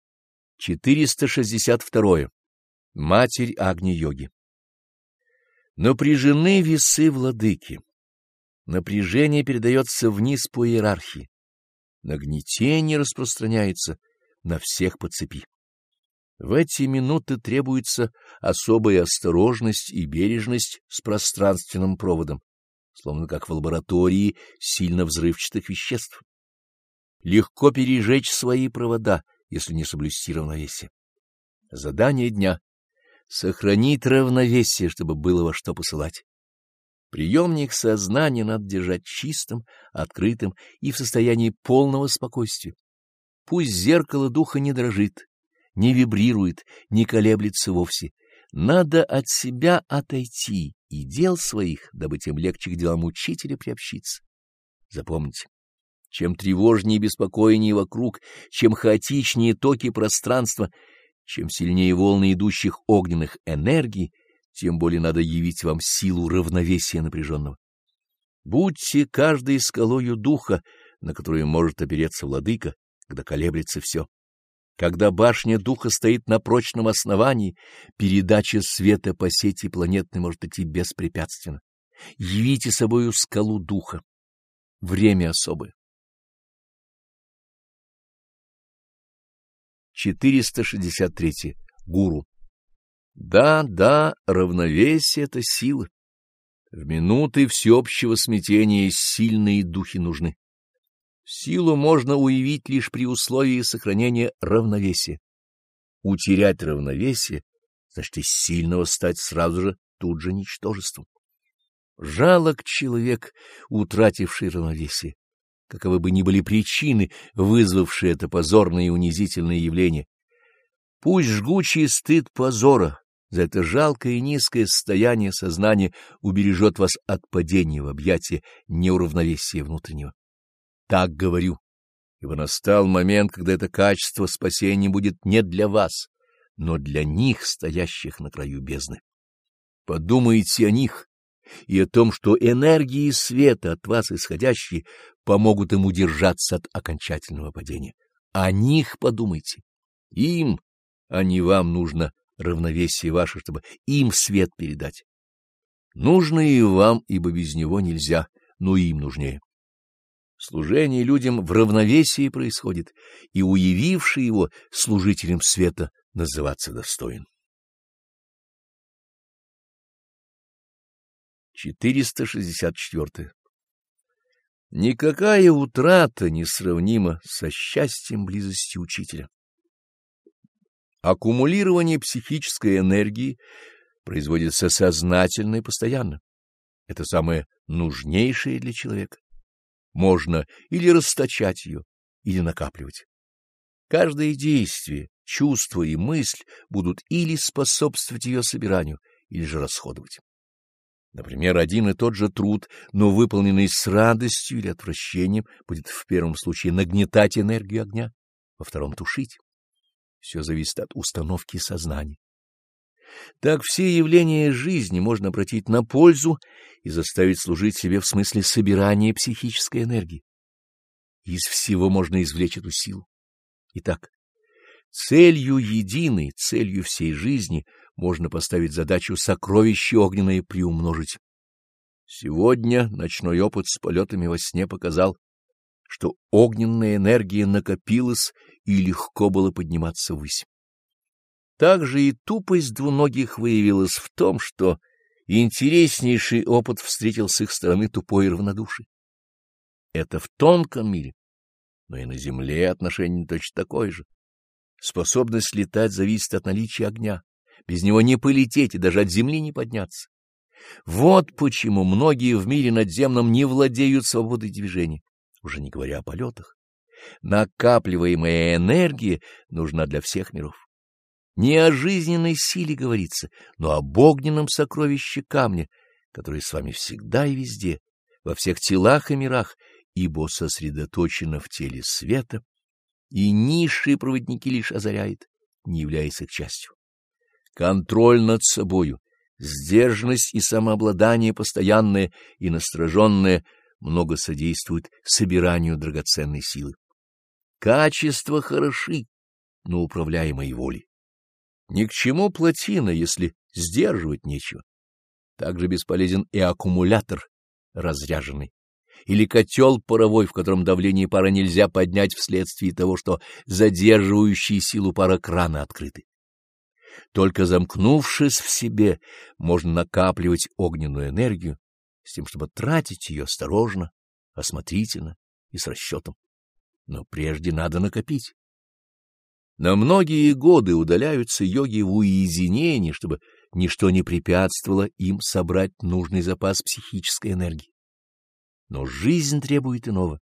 четыреста шестьдесят два. Матерь Агни-йоги. Напряжены весы владыки. Напряжение передается вниз по иерархии. Нагнетение распространяется на всех по цепи. В эти минуты требуется особая осторожность и бережность с пространственным проводом, словно как в лаборатории сильно взрывчатых веществ. Легко пережечь свои провода, если не соблюсти равновесие. Задание дня — сохранить равновесие, чтобы было во что посылать. Приемник сознания надо держать чистым, открытым и в состоянии полного спокойствия. Пусть зеркало духа не дрожит, не вибрирует, не колеблется вовсе. Надо от себя отойти и дел своих, дабы тем легче к делам учителя приобщиться. Запомните, чем тревожнее и беспокойнее вокруг, чем хаотичнее токи пространства, чем сильнее волны идущих огненных энергий, тем более надо явить вам силу равновесия напряженного. Будьте каждой скалою духа, на которую может опереться владыка, когда колеблется все. Когда башня духа стоит на прочном основании, передача света по сети планетной может идти беспрепятственно. Явите собою скалу духа. Время особое. четыреста шестьдесят три. Гуру. Да, да, равновесие — это сила. В минуты всеобщего смятения сильные духи нужны. Силу можно уявить лишь при условии сохранения равновесия. Утерять равновесие — значит из сильного стать сразу же тут же ничтожеством. Жалок человек, утративший равновесие, каковы бы ни были причины, вызвавшие это позорное и унизительное явление. Пусть жгучий стыд позора за это жалкое и низкое состояние сознания убережет вас от падения в объятия неуравновесия внутреннего. Так говорю, ибо настал момент, когда это качество спасения будет не для вас, но для них, стоящих на краю бездны. Подумайте о них и о том, что энергии света от вас исходящие помогут им удержаться от окончательного падения. О них подумайте. Им, а не вам, нужно равновесие ваше, чтобы им свет передать. Нужно и вам, ибо без него нельзя, но им нужнее. Служение людям в равновесии происходит, и уявивший его служителем света называться достоин. четыреста шестьдесят четыре. Никакая утрата не сравнима со счастьем близости учителя. Аккумулирование психической энергии производится сознательно и постоянно. Это самое нужнейшее для человека. Можно или расточать ее, или накапливать. Каждое действие, чувство и мысль будут или способствовать ее собиранию, или же расходовать. Например, один и тот же труд, но выполненный с радостью или отвращением, будет в первом случае нагнетать энергию огня, во втором — тушить. Все зависит от установки сознания. Так все явления жизни можно обратить на пользу и заставить служить себе в смысле собирания психической энергии. Из всего можно извлечь эту силу. Итак, целью единой, целью всей жизни можно поставить задачу сокровище огненное приумножить. Сегодня ночной опыт с полетами во сне показал, что огненная энергия накопилась и легко было подниматься ввысь. Также и тупость двуногих выявилась в том, что интереснейший опыт встретил с их стороны тупое равнодушие. Это в тонком мире, но и на земле отношение точно такое же. Способность летать зависит от наличия огня. Без него не полететь и даже от земли не подняться. Вот почему многие в мире надземном не владеют свободой движения, уже не говоря о полетах. Накапливаемая энергия нужна для всех миров. Не о жизненной силе говорится, но об огненном сокровище камня, который с вами всегда и везде, во всех телах и мирах, ибо сосредоточено в теле света, и низшие проводники лишь озаряет, не являясь их частью. Контроль над собою, сдержанность и самообладание постоянное и настороженное много содействует собиранию драгоценной силы. Качества хороши, но управляемой волей. Ни к чему плотина, если сдерживать нечего. Также бесполезен и аккумулятор разряженный, или котел паровой, в котором давление пара нельзя поднять вследствие того, что задерживающие силу пара краны открыты. Только замкнувшись в себе, можно накапливать огненную энергию, с тем, чтобы тратить ее осторожно, осмотрительно и с расчетом. Но прежде надо накопить. На многие годы удаляются йоги в уединении, чтобы ничто не препятствовало им собрать нужный запас психической энергии. Но жизнь требует иного.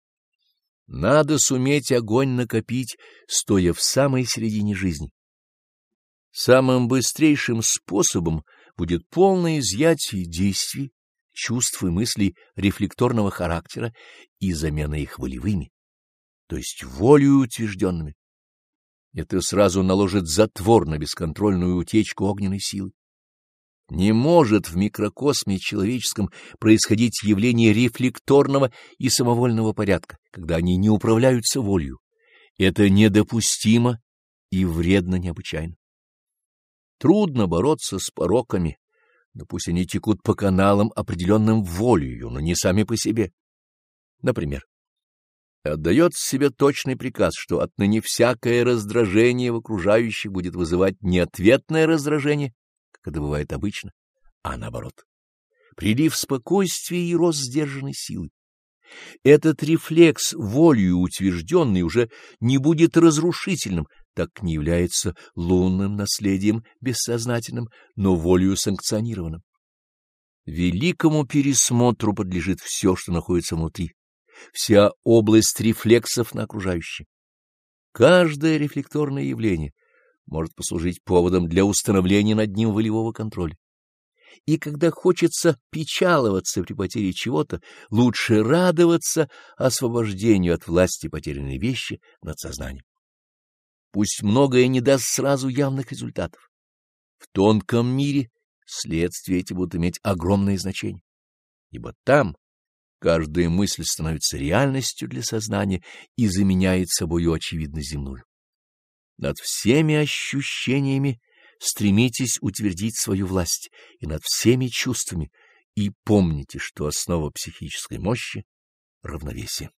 Надо суметь огонь накопить, стоя в самой середине жизни. Самым быстрейшим способом будет полное изъятие действий, чувств и мыслей рефлекторного характера и замена их волевыми, то есть волею утвержденными. Это сразу наложит затвор на бесконтрольную утечку огненной силы. Не может в микрокосме человеческом происходить явление рефлекторного и самовольного порядка, когда они не управляются волею. Это недопустимо и вредно необычайно. Трудно бороться с пороками, но пусть они текут по каналам, определенным волею, но не сами по себе. Например, отдается себе точный приказ, что отныне всякое раздражение в окружающих будет вызывать не ответное раздражение, как это бывает обычно, а наоборот, прилив спокойствия и рост сдержанной силы. Этот рефлекс, волею утвержденный, уже не будет разрушительным, так не является лунным наследием бессознательным, но волею санкционированным. Великому пересмотру подлежит все, что находится внутри, вся область рефлексов на окружающее. Каждое рефлекторное явление может послужить поводом для установления над ним волевого контроля. И когда хочется печаловаться при потере чего-то, лучше радоваться освобождению от власти потерянной вещи над сознанием. Пусть многое не даст сразу явных результатов. В тонком мире следствия эти будут иметь огромное значение, ибо там каждая мысль становится реальностью для сознания и заменяет собою очевидно земную. Над всеми ощущениями стремитесь утвердить свою власть и над всеми чувствами, и помните, что основа психической мощи — равновесие.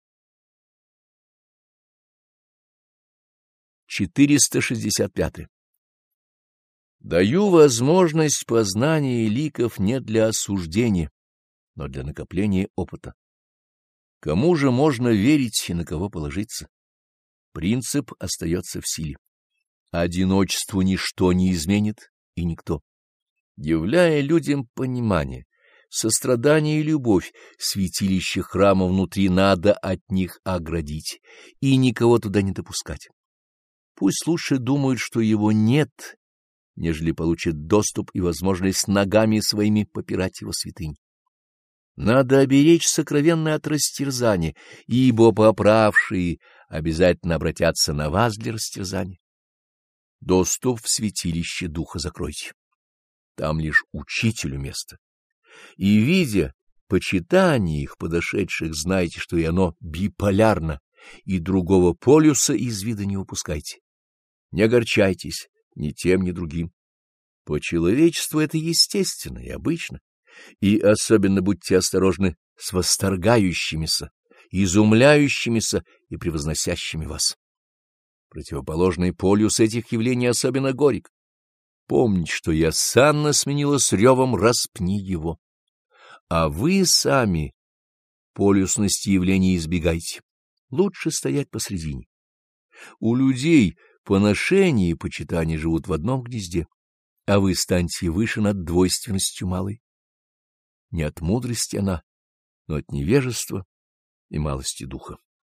четыреста шестьдесят пять. Даю возможность познания ликов не для осуждения, но для накопления опыта. Кому же можно верить и на кого положиться? Принцип остается в силе. Одиночеству ничто не изменит и никто. Являя людям понимание, сострадание и любовь, святилище храма внутри надо от них оградить и никого туда не допускать. Пусть лучше думают, что его нет, нежели получат доступ и возможность ногами своими попирать его святынь. Надо оберечь сокровенное от растерзания, ибо поправшие обязательно обратятся на вас для растерзания. Доступ в святилище духа закройте. Там лишь учителю место. И, видя почитание их подошедших, знайте, что и оно биполярно, и другого полюса из вида не упускайте. Не огорчайтесь ни тем, ни другим. По человечеству это естественно и обычно, и особенно будьте осторожны с восторгающимися, изумляющимися и превозносящими вас. Противоположный полюс этих явлений особенно горек. Помните, что я Санна сменила с ревом «распни его». А вы сами полюсности явлений избегайте. Лучше стоять посредине. У людей поношение и почитание живут в одном гнезде, а вы станьте выше над двойственностью малой. Не от мудрости она, но от невежества и малости духа.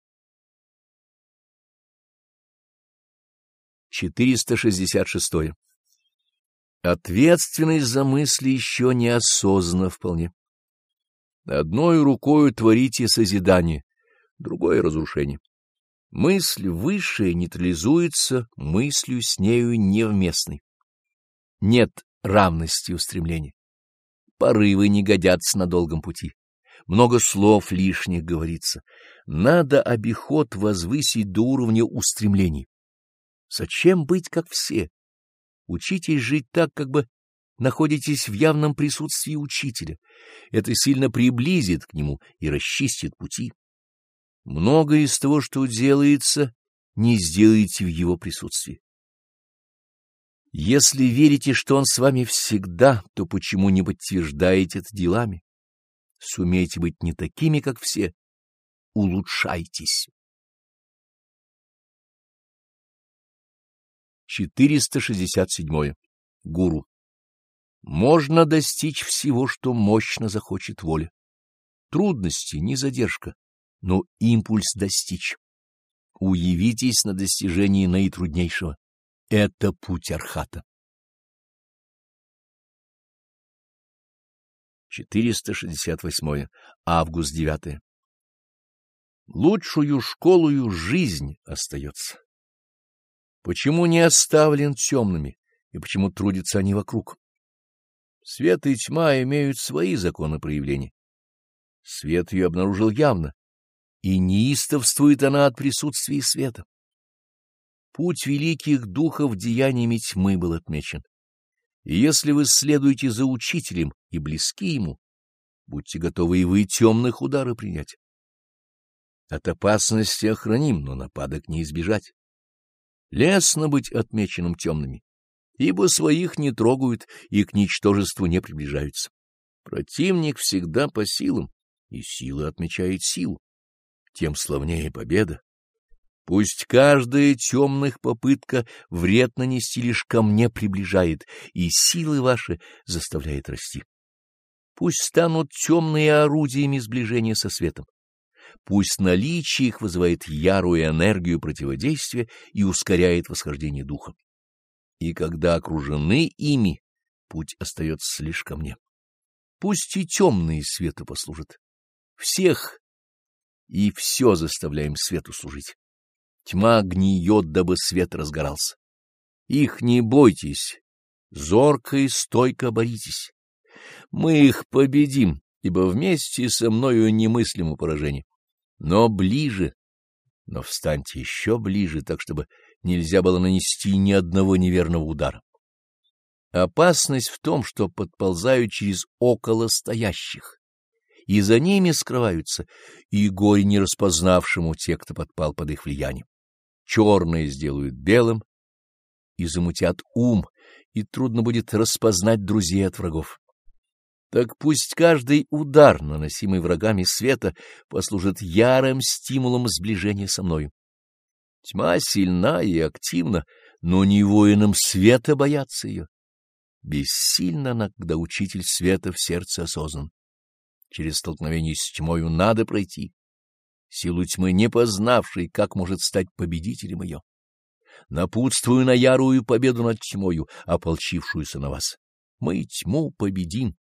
четыреста шестьдесят шесть. Ответственность за мысли еще не осознана вполне. Одной рукою творите созидание, другое — разрушение. Мысль высшая нейтрализуется мыслью с нею невместной. Нет равности устремлений. Порывы не годятся на долгом пути. Много слов лишних говорится. Надо обиход возвысить до уровня устремлений. Зачем быть как все? Учитесь жить так, как бы находитесь в явном присутствии учителя. Это сильно приблизит к нему и расчистит пути. Многое из того, что делается, не сделаете в его присутствии. Если верите, что он с вами всегда, то почему не подтверждаете это делами? Сумейте быть не такими, как все. Улучшайтесь. четыреста шестьдесят седьмое. Гуру. Можно достичь всего, что мощно захочет воля. Трудности не задержка, но импульс достичь. Уявитесь на достижении наитруднейшего. Это путь архата. четыреста шестьдесят восьмое. Август девятое. Лучшую школою жизнь остается. Почему не оставлен темными, и почему трудятся они вокруг? Свет и тьма имеют свои законы проявления. Свет ее обнаружил явно, и неистовствует она от присутствия света. Путь великих духов деяниями тьмы был отмечен. И если вы следуете за учителем и близки ему, будьте готовы и вы темных удары принять. От опасности охраним, но нападок не избежать. Лестно быть отмеченным темными, ибо своих не трогают и к ничтожеству не приближаются. Противник всегда по силам, и сила отмечает силу. Тем славнее победа. Пусть каждая темных попытка вред нанести лишь ко мне приближает, и силы ваши заставляет расти. Пусть станут темные орудиями сближения со светом. Пусть наличие их вызывает ярую энергию противодействия и ускоряет восхождение духа. И когда окружены ими, путь остается лишь ко мне. Пусть и темные свету послужат. Всех и все заставляем свету служить. Тьма гниет, дабы свет разгорался. Их не бойтесь, зорко и стойко боритесь. Мы их победим, ибо вместе со мною немыслимо поражение. Но ближе, но встаньте еще ближе, так чтобы нельзя было нанести ни одного неверного удара. Опасность в том, что подползают через около стоящих, и за ними скрываются, и горе не распознавшему те, кто подпал под их влиянием. Черное сделают белым и замутят ум, и трудно будет распознать друзей от врагов. Так пусть каждый удар, наносимый врагами света, послужит ярым стимулом сближения со мною. Тьма сильна и активна, но не воинам света боятся ее. Бессильна она, когда учитель света в сердце осознан. Через столкновение с тьмою надо пройти. Силу тьмы, не познавшей, как может стать победителем ее. Напутствую на ярую победу над тьмою, ополчившуюся на вас. Мы тьму победим.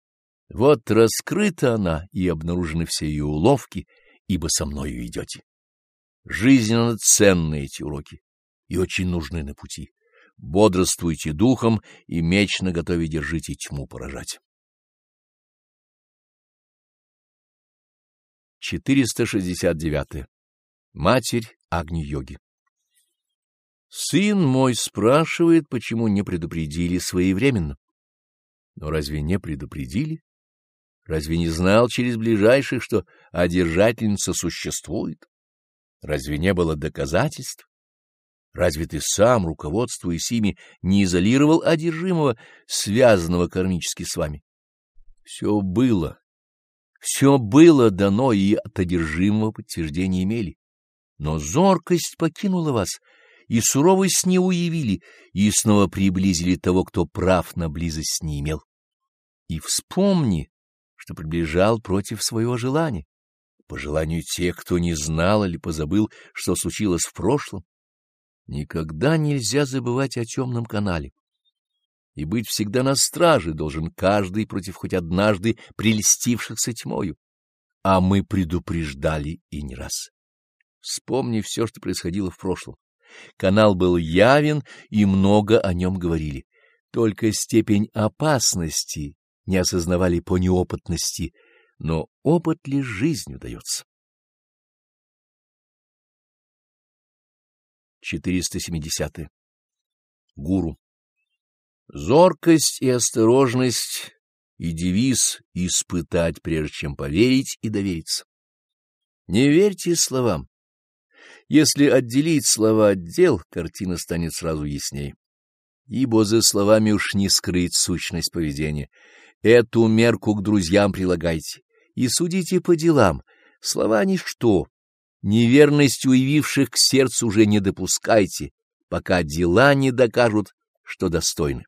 Вот раскрыта она, и обнаружены все ее уловки, ибо со мною идете. Жизненно ценны эти уроки и очень нужны на пути. Бодрствуйте духом и меч наготове держите тьму поражать. четыреста шестьдесят девятое. Матерь Агни-йоги. Сын мой спрашивает, почему не предупредили своевременно. Но разве не предупредили? Разве не знал через ближайших, что одержательница существует? Разве не было доказательств? Разве ты сам, руководствуясь ими, не изолировал одержимого, связанного кармически с вами? Все было. Все было дано, и от одержимого подтверждения имели. Но зоркость покинула вас, и суровость не уявили, и снова приблизили того, кто прав на близость не имел. И вспомни, что приближал против своего желания, по желанию тех, кто не знал или позабыл, что случилось в прошлом. Никогда нельзя забывать о темном канале. И быть всегда на страже должен каждый против хоть однажды прельстившихся тьмою. А мы предупреждали и не раз. Вспомни все, что происходило в прошлом. Канал был явен, и много о нем говорили. Только степень опасности не осознавали по неопытности, но опыт лишь жизнью дается. четыреста семидесятое. Гуру. Зоркость и осторожность и девиз «испытать, прежде чем поверить и довериться». Не верьте словам. Если отделить слова от дел, картина станет сразу яснее. Ибо за словами уж не скрыть сущность поведения. Эту мерку к друзьям прилагайте и судите по делам. Слова — ничто. Неверность уявивших к сердцу уже не допускайте, пока дела не докажут, что достойны.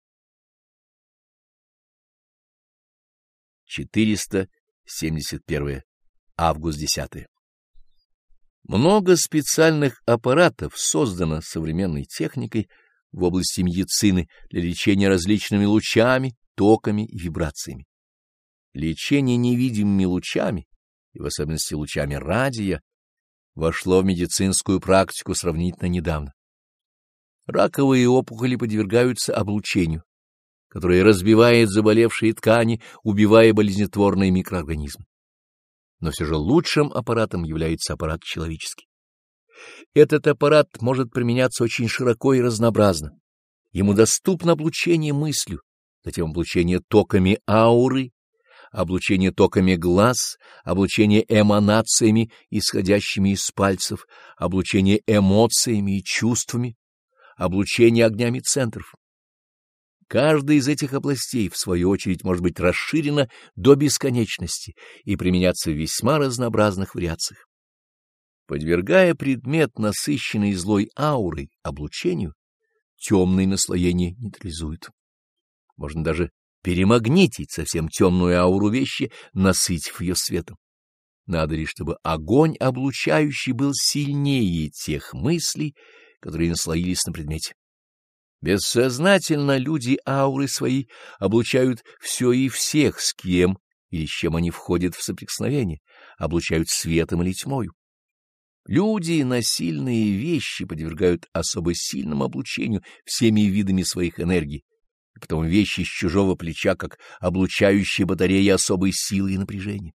четыреста семьдесят первое. Август десятый. Много специальных аппаратов создано современной техникой в области медицины для лечения различными лучами, токами и вибрациями. Лечение невидимыми лучами, и в особенности лучами радия, вошло в медицинскую практику сравнительно недавно. Раковые опухоли подвергаются облучению, которое разбивает заболевшие ткани, убивая болезнетворные микроорганизмы. Но все же лучшим аппаратом является аппарат человеческий. Этот аппарат может применяться очень широко и разнообразно. Ему доступно облучение мыслью, затем облучение токами ауры, облучение токами глаз, облучение эманациями, исходящими из пальцев, облучение эмоциями и чувствами, облучение огнями центров. Каждая из этих областей, в свою очередь, может быть расширена до бесконечности и применяться в весьма разнообразных вариациях. Подвергая предмет, насыщенный злой аурой, облучению, темные наслоения нейтрализуют. Можно даже перемагнитить совсем темную ауру вещи, насытив ее светом. Надо лишь, чтобы огонь облучающий был сильнее тех мыслей, которые наслоились на предмете. Бессознательно люди ауры свои облучают все и всех, с кем или с чем они входят в соприкосновение, облучают светом или тьмою. Люди на сильные вещи подвергают особо сильному облучению всеми видами своих энергий, и потом вещи с чужого плеча, как облучающие батареи особой силы и напряжения.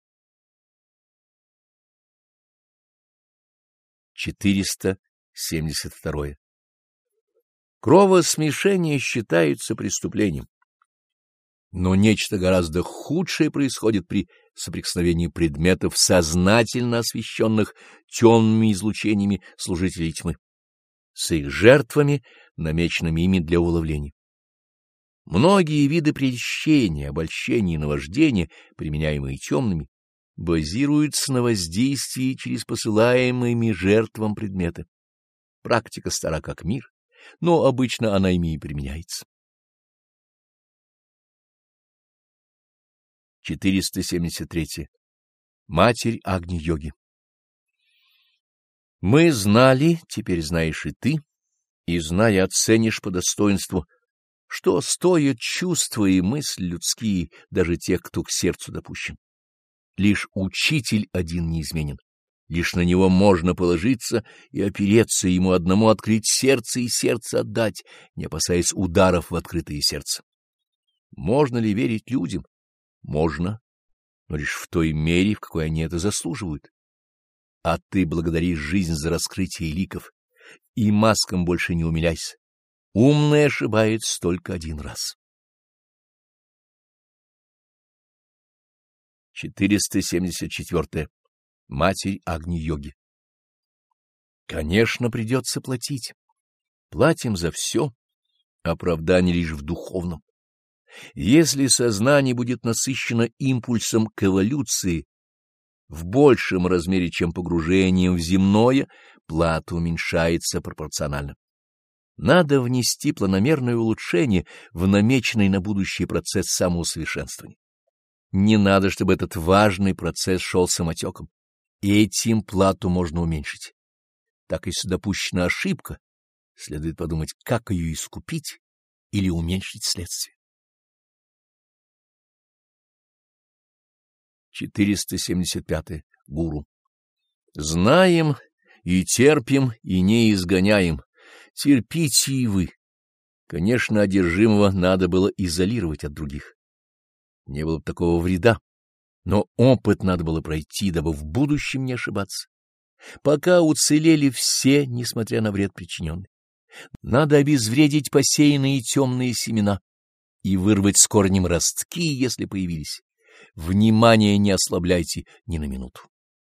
четыреста семьдесят второе. Кровосмешение считается преступлением, но нечто гораздо худшее происходит при соприкосновении предметов, сознательно освещенных темными излучениями служителей тьмы, с их жертвами, намеченными ими для уловления. Многие виды прельщения, обольщения и наваждения, применяемые темными, базируются на воздействии через посылаемыми жертвам предметы. Практика стара как мир, но обычно она ими и применяется. четыреста семьдесят третье. Матерь Агни-йоги. Мы знали, теперь знаешь и ты, и, зная, оценишь по достоинству, что стоят чувства и мысли людские, даже тех, кто к сердцу допущен. Лишь учитель один неизменен. Лишь на него можно положиться и опереться, ему одному открыть сердце и сердце отдать, не опасаясь ударов в открытое сердце. Можно ли верить людям? Можно, но лишь в той мере, в какой они это заслуживают. А ты благодаришь жизнь за раскрытие ликов, и маскам больше не умиляйся. Умный ошибается только один раз. четыреста семьдесят четвёртое. Матерь Агни-йоги. Конечно, придется платить. Платим за все, оправдание лишь в духовном. Если сознание будет насыщено импульсом к эволюции в большем размере, чем погружением в земное, плата уменьшается пропорционально. Надо внести планомерное улучшение в намеченный на будущее процесс самоусовершенствования. Не надо, чтобы этот важный процесс шел самотеком. Этим плату можно уменьшить. Так, если допущена ошибка, следует подумать, как ее искупить или уменьшить следствие. четыреста семьдесят пятое. Гуру. Знаем и терпим, и не изгоняем. Терпите и вы. Конечно, одержимого надо было изолировать от других. Не было бы такого вреда. Но опыт надо было пройти, дабы в будущем не ошибаться. Пока уцелели все, несмотря на вред причиненный. Надо обезвредить посеянные темные семена и вырвать с корнем ростки, если появились. Внимание не ослабляйте ни на минуту.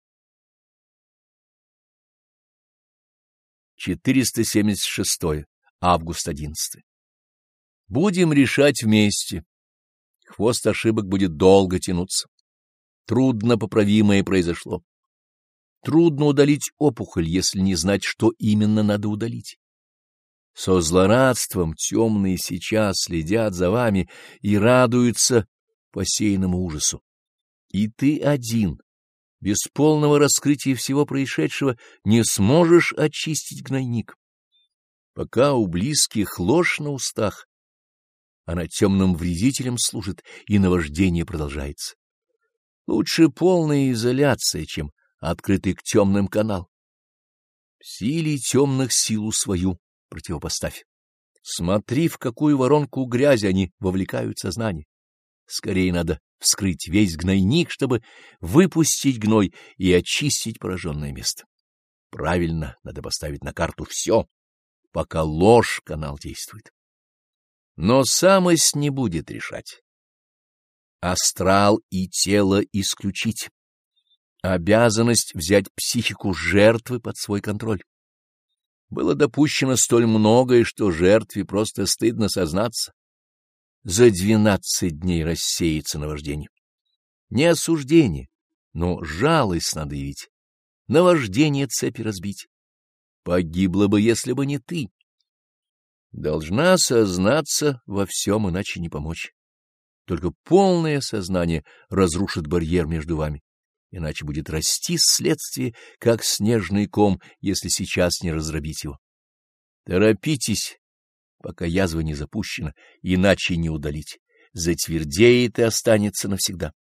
четыреста семьдесят шестое. Август одиннадцатый. Будем решать вместе. Хвост ошибок будет долго тянуться. Трудно поправимое произошло. Трудно удалить опухоль, если не знать, что именно надо удалить. Со злорадством темные сейчас следят за вами и радуются посеянному ужасу. И ты один, без полного раскрытия всего происшедшего, не сможешь очистить гнойник. Пока у близких ложь на устах, она темным вредителем служит, и наваждение продолжается. Лучше полная изоляция, чем открытый к темным канал. Силе темных силу свою противопоставь. Смотри, в какую воронку грязи они вовлекают сознание. Скорее надо вскрыть весь гнойник, чтобы выпустить гной и очистить пораженное место. Правильно, надо поставить на карту все, пока ложь канал действует. Но самость не будет решать. Астрал и тело исключить. Обязанность взять психику жертвы под свой контроль. Было допущено столь многое, что жертве просто стыдно сознаться. За двенадцать дней рассеется наваждение. Не осуждение, но жалость надо явить. Наваждение цепи разбить. Погибла бы, если бы не ты. Должна сознаться во всем, иначе не помочь. Только полное сознание разрушит барьер между вами, иначе будет расти следствие, как снежный ком, если сейчас не раздробить его. Торопитесь, пока язва не запущена, иначе не удалить. Затвердеет и останется навсегда.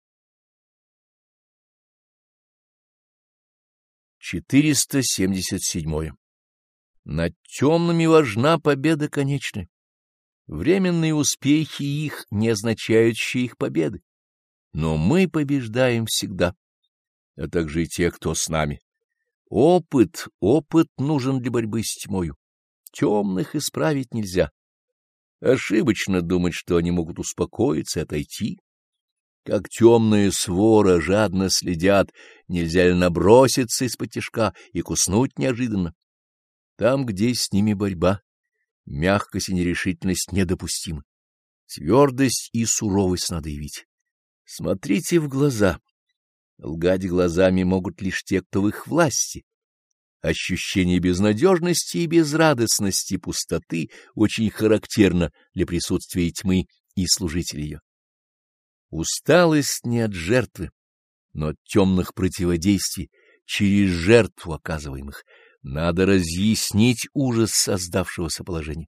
четыреста семьдесят седьмое. Над темными важна победа конечная. Временные успехи их не означающие их победы. Но мы побеждаем всегда, а также и те, кто с нами. Опыт, опыт нужен для борьбы с тьмою. Темных исправить нельзя. Ошибочно думать, что они могут успокоиться и отойти. Как темная свора жадно следят, нельзя ли наброситься из-под тишка и куснуть неожиданно. Там, где с ними борьба, мягкость и нерешительность недопустимы. Твердость и суровость надо явить. Смотрите в глаза. Лгать глазами могут лишь те, кто в их власти. Ощущение безнадежности и безрадостности, пустоты очень характерно для присутствия тьмы и служителей ее. Усталость не от жертвы, но от темных противодействий через жертву оказываемых. Надо разъяснить ужас создавшегося положения.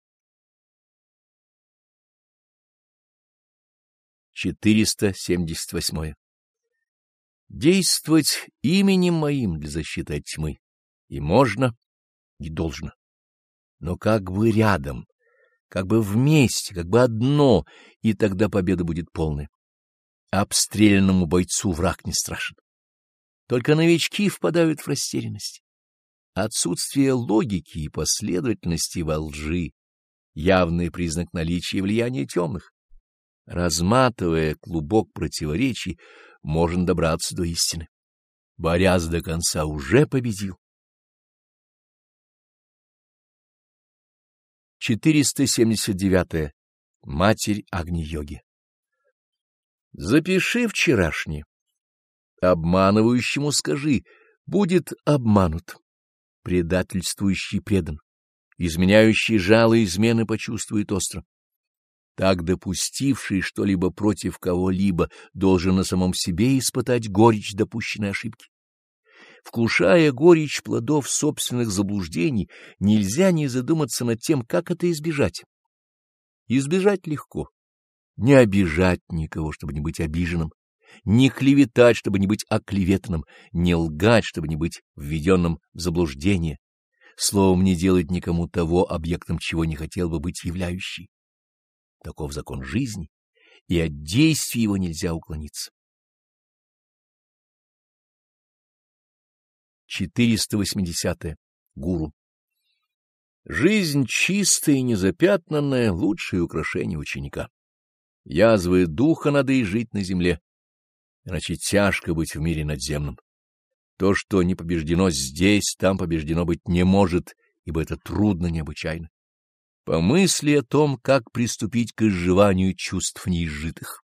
четыреста семьдесят восьмое. Действовать именем моим для защиты от тьмы и можно, и должно. Но как бы рядом, как бы вместе, как бы одно, и тогда победа будет полная. Обстрелянному бойцу враг не страшен. Только новички впадают в растерянность. Отсутствие логики и последовательности во лжи — явный признак наличия влияния темных. Разматывая клубок противоречий, можно добраться до истины. Борясь до конца, уже победил. четыреста семьдесят девятое. Матерь Агни-йоги. Запиши вчерашнее. Обманывающему скажи: будет обманут. Предательствующий предан. Изменяющий жало измены почувствует остро. Так допустивший что-либо против кого-либо должен на самом себе испытать горечь допущенной ошибки. Вкушая горечь плодов собственных заблуждений, нельзя не задуматься над тем, как это избежать. Избежать легко. Не обижать никого, чтобы не быть обиженным, не клеветать, чтобы не быть оклеветанным, не лгать, чтобы не быть введенным в заблуждение, словом, не делать никому того, объектом чего не хотел бы быть являющий. Таков закон жизни, и от действий его нельзя уклониться. четыреста восьмидесятое. Гуру. Жизнь чистая и незапятнанная — лучшее украшение ученика. Язвы духа надо и жить на земле, иначе тяжко быть в мире надземном. То, что не побеждено здесь, там побеждено быть не может, ибо это трудно необычайно. Помысли о том, как приступить к изживанию чувств неизжитых.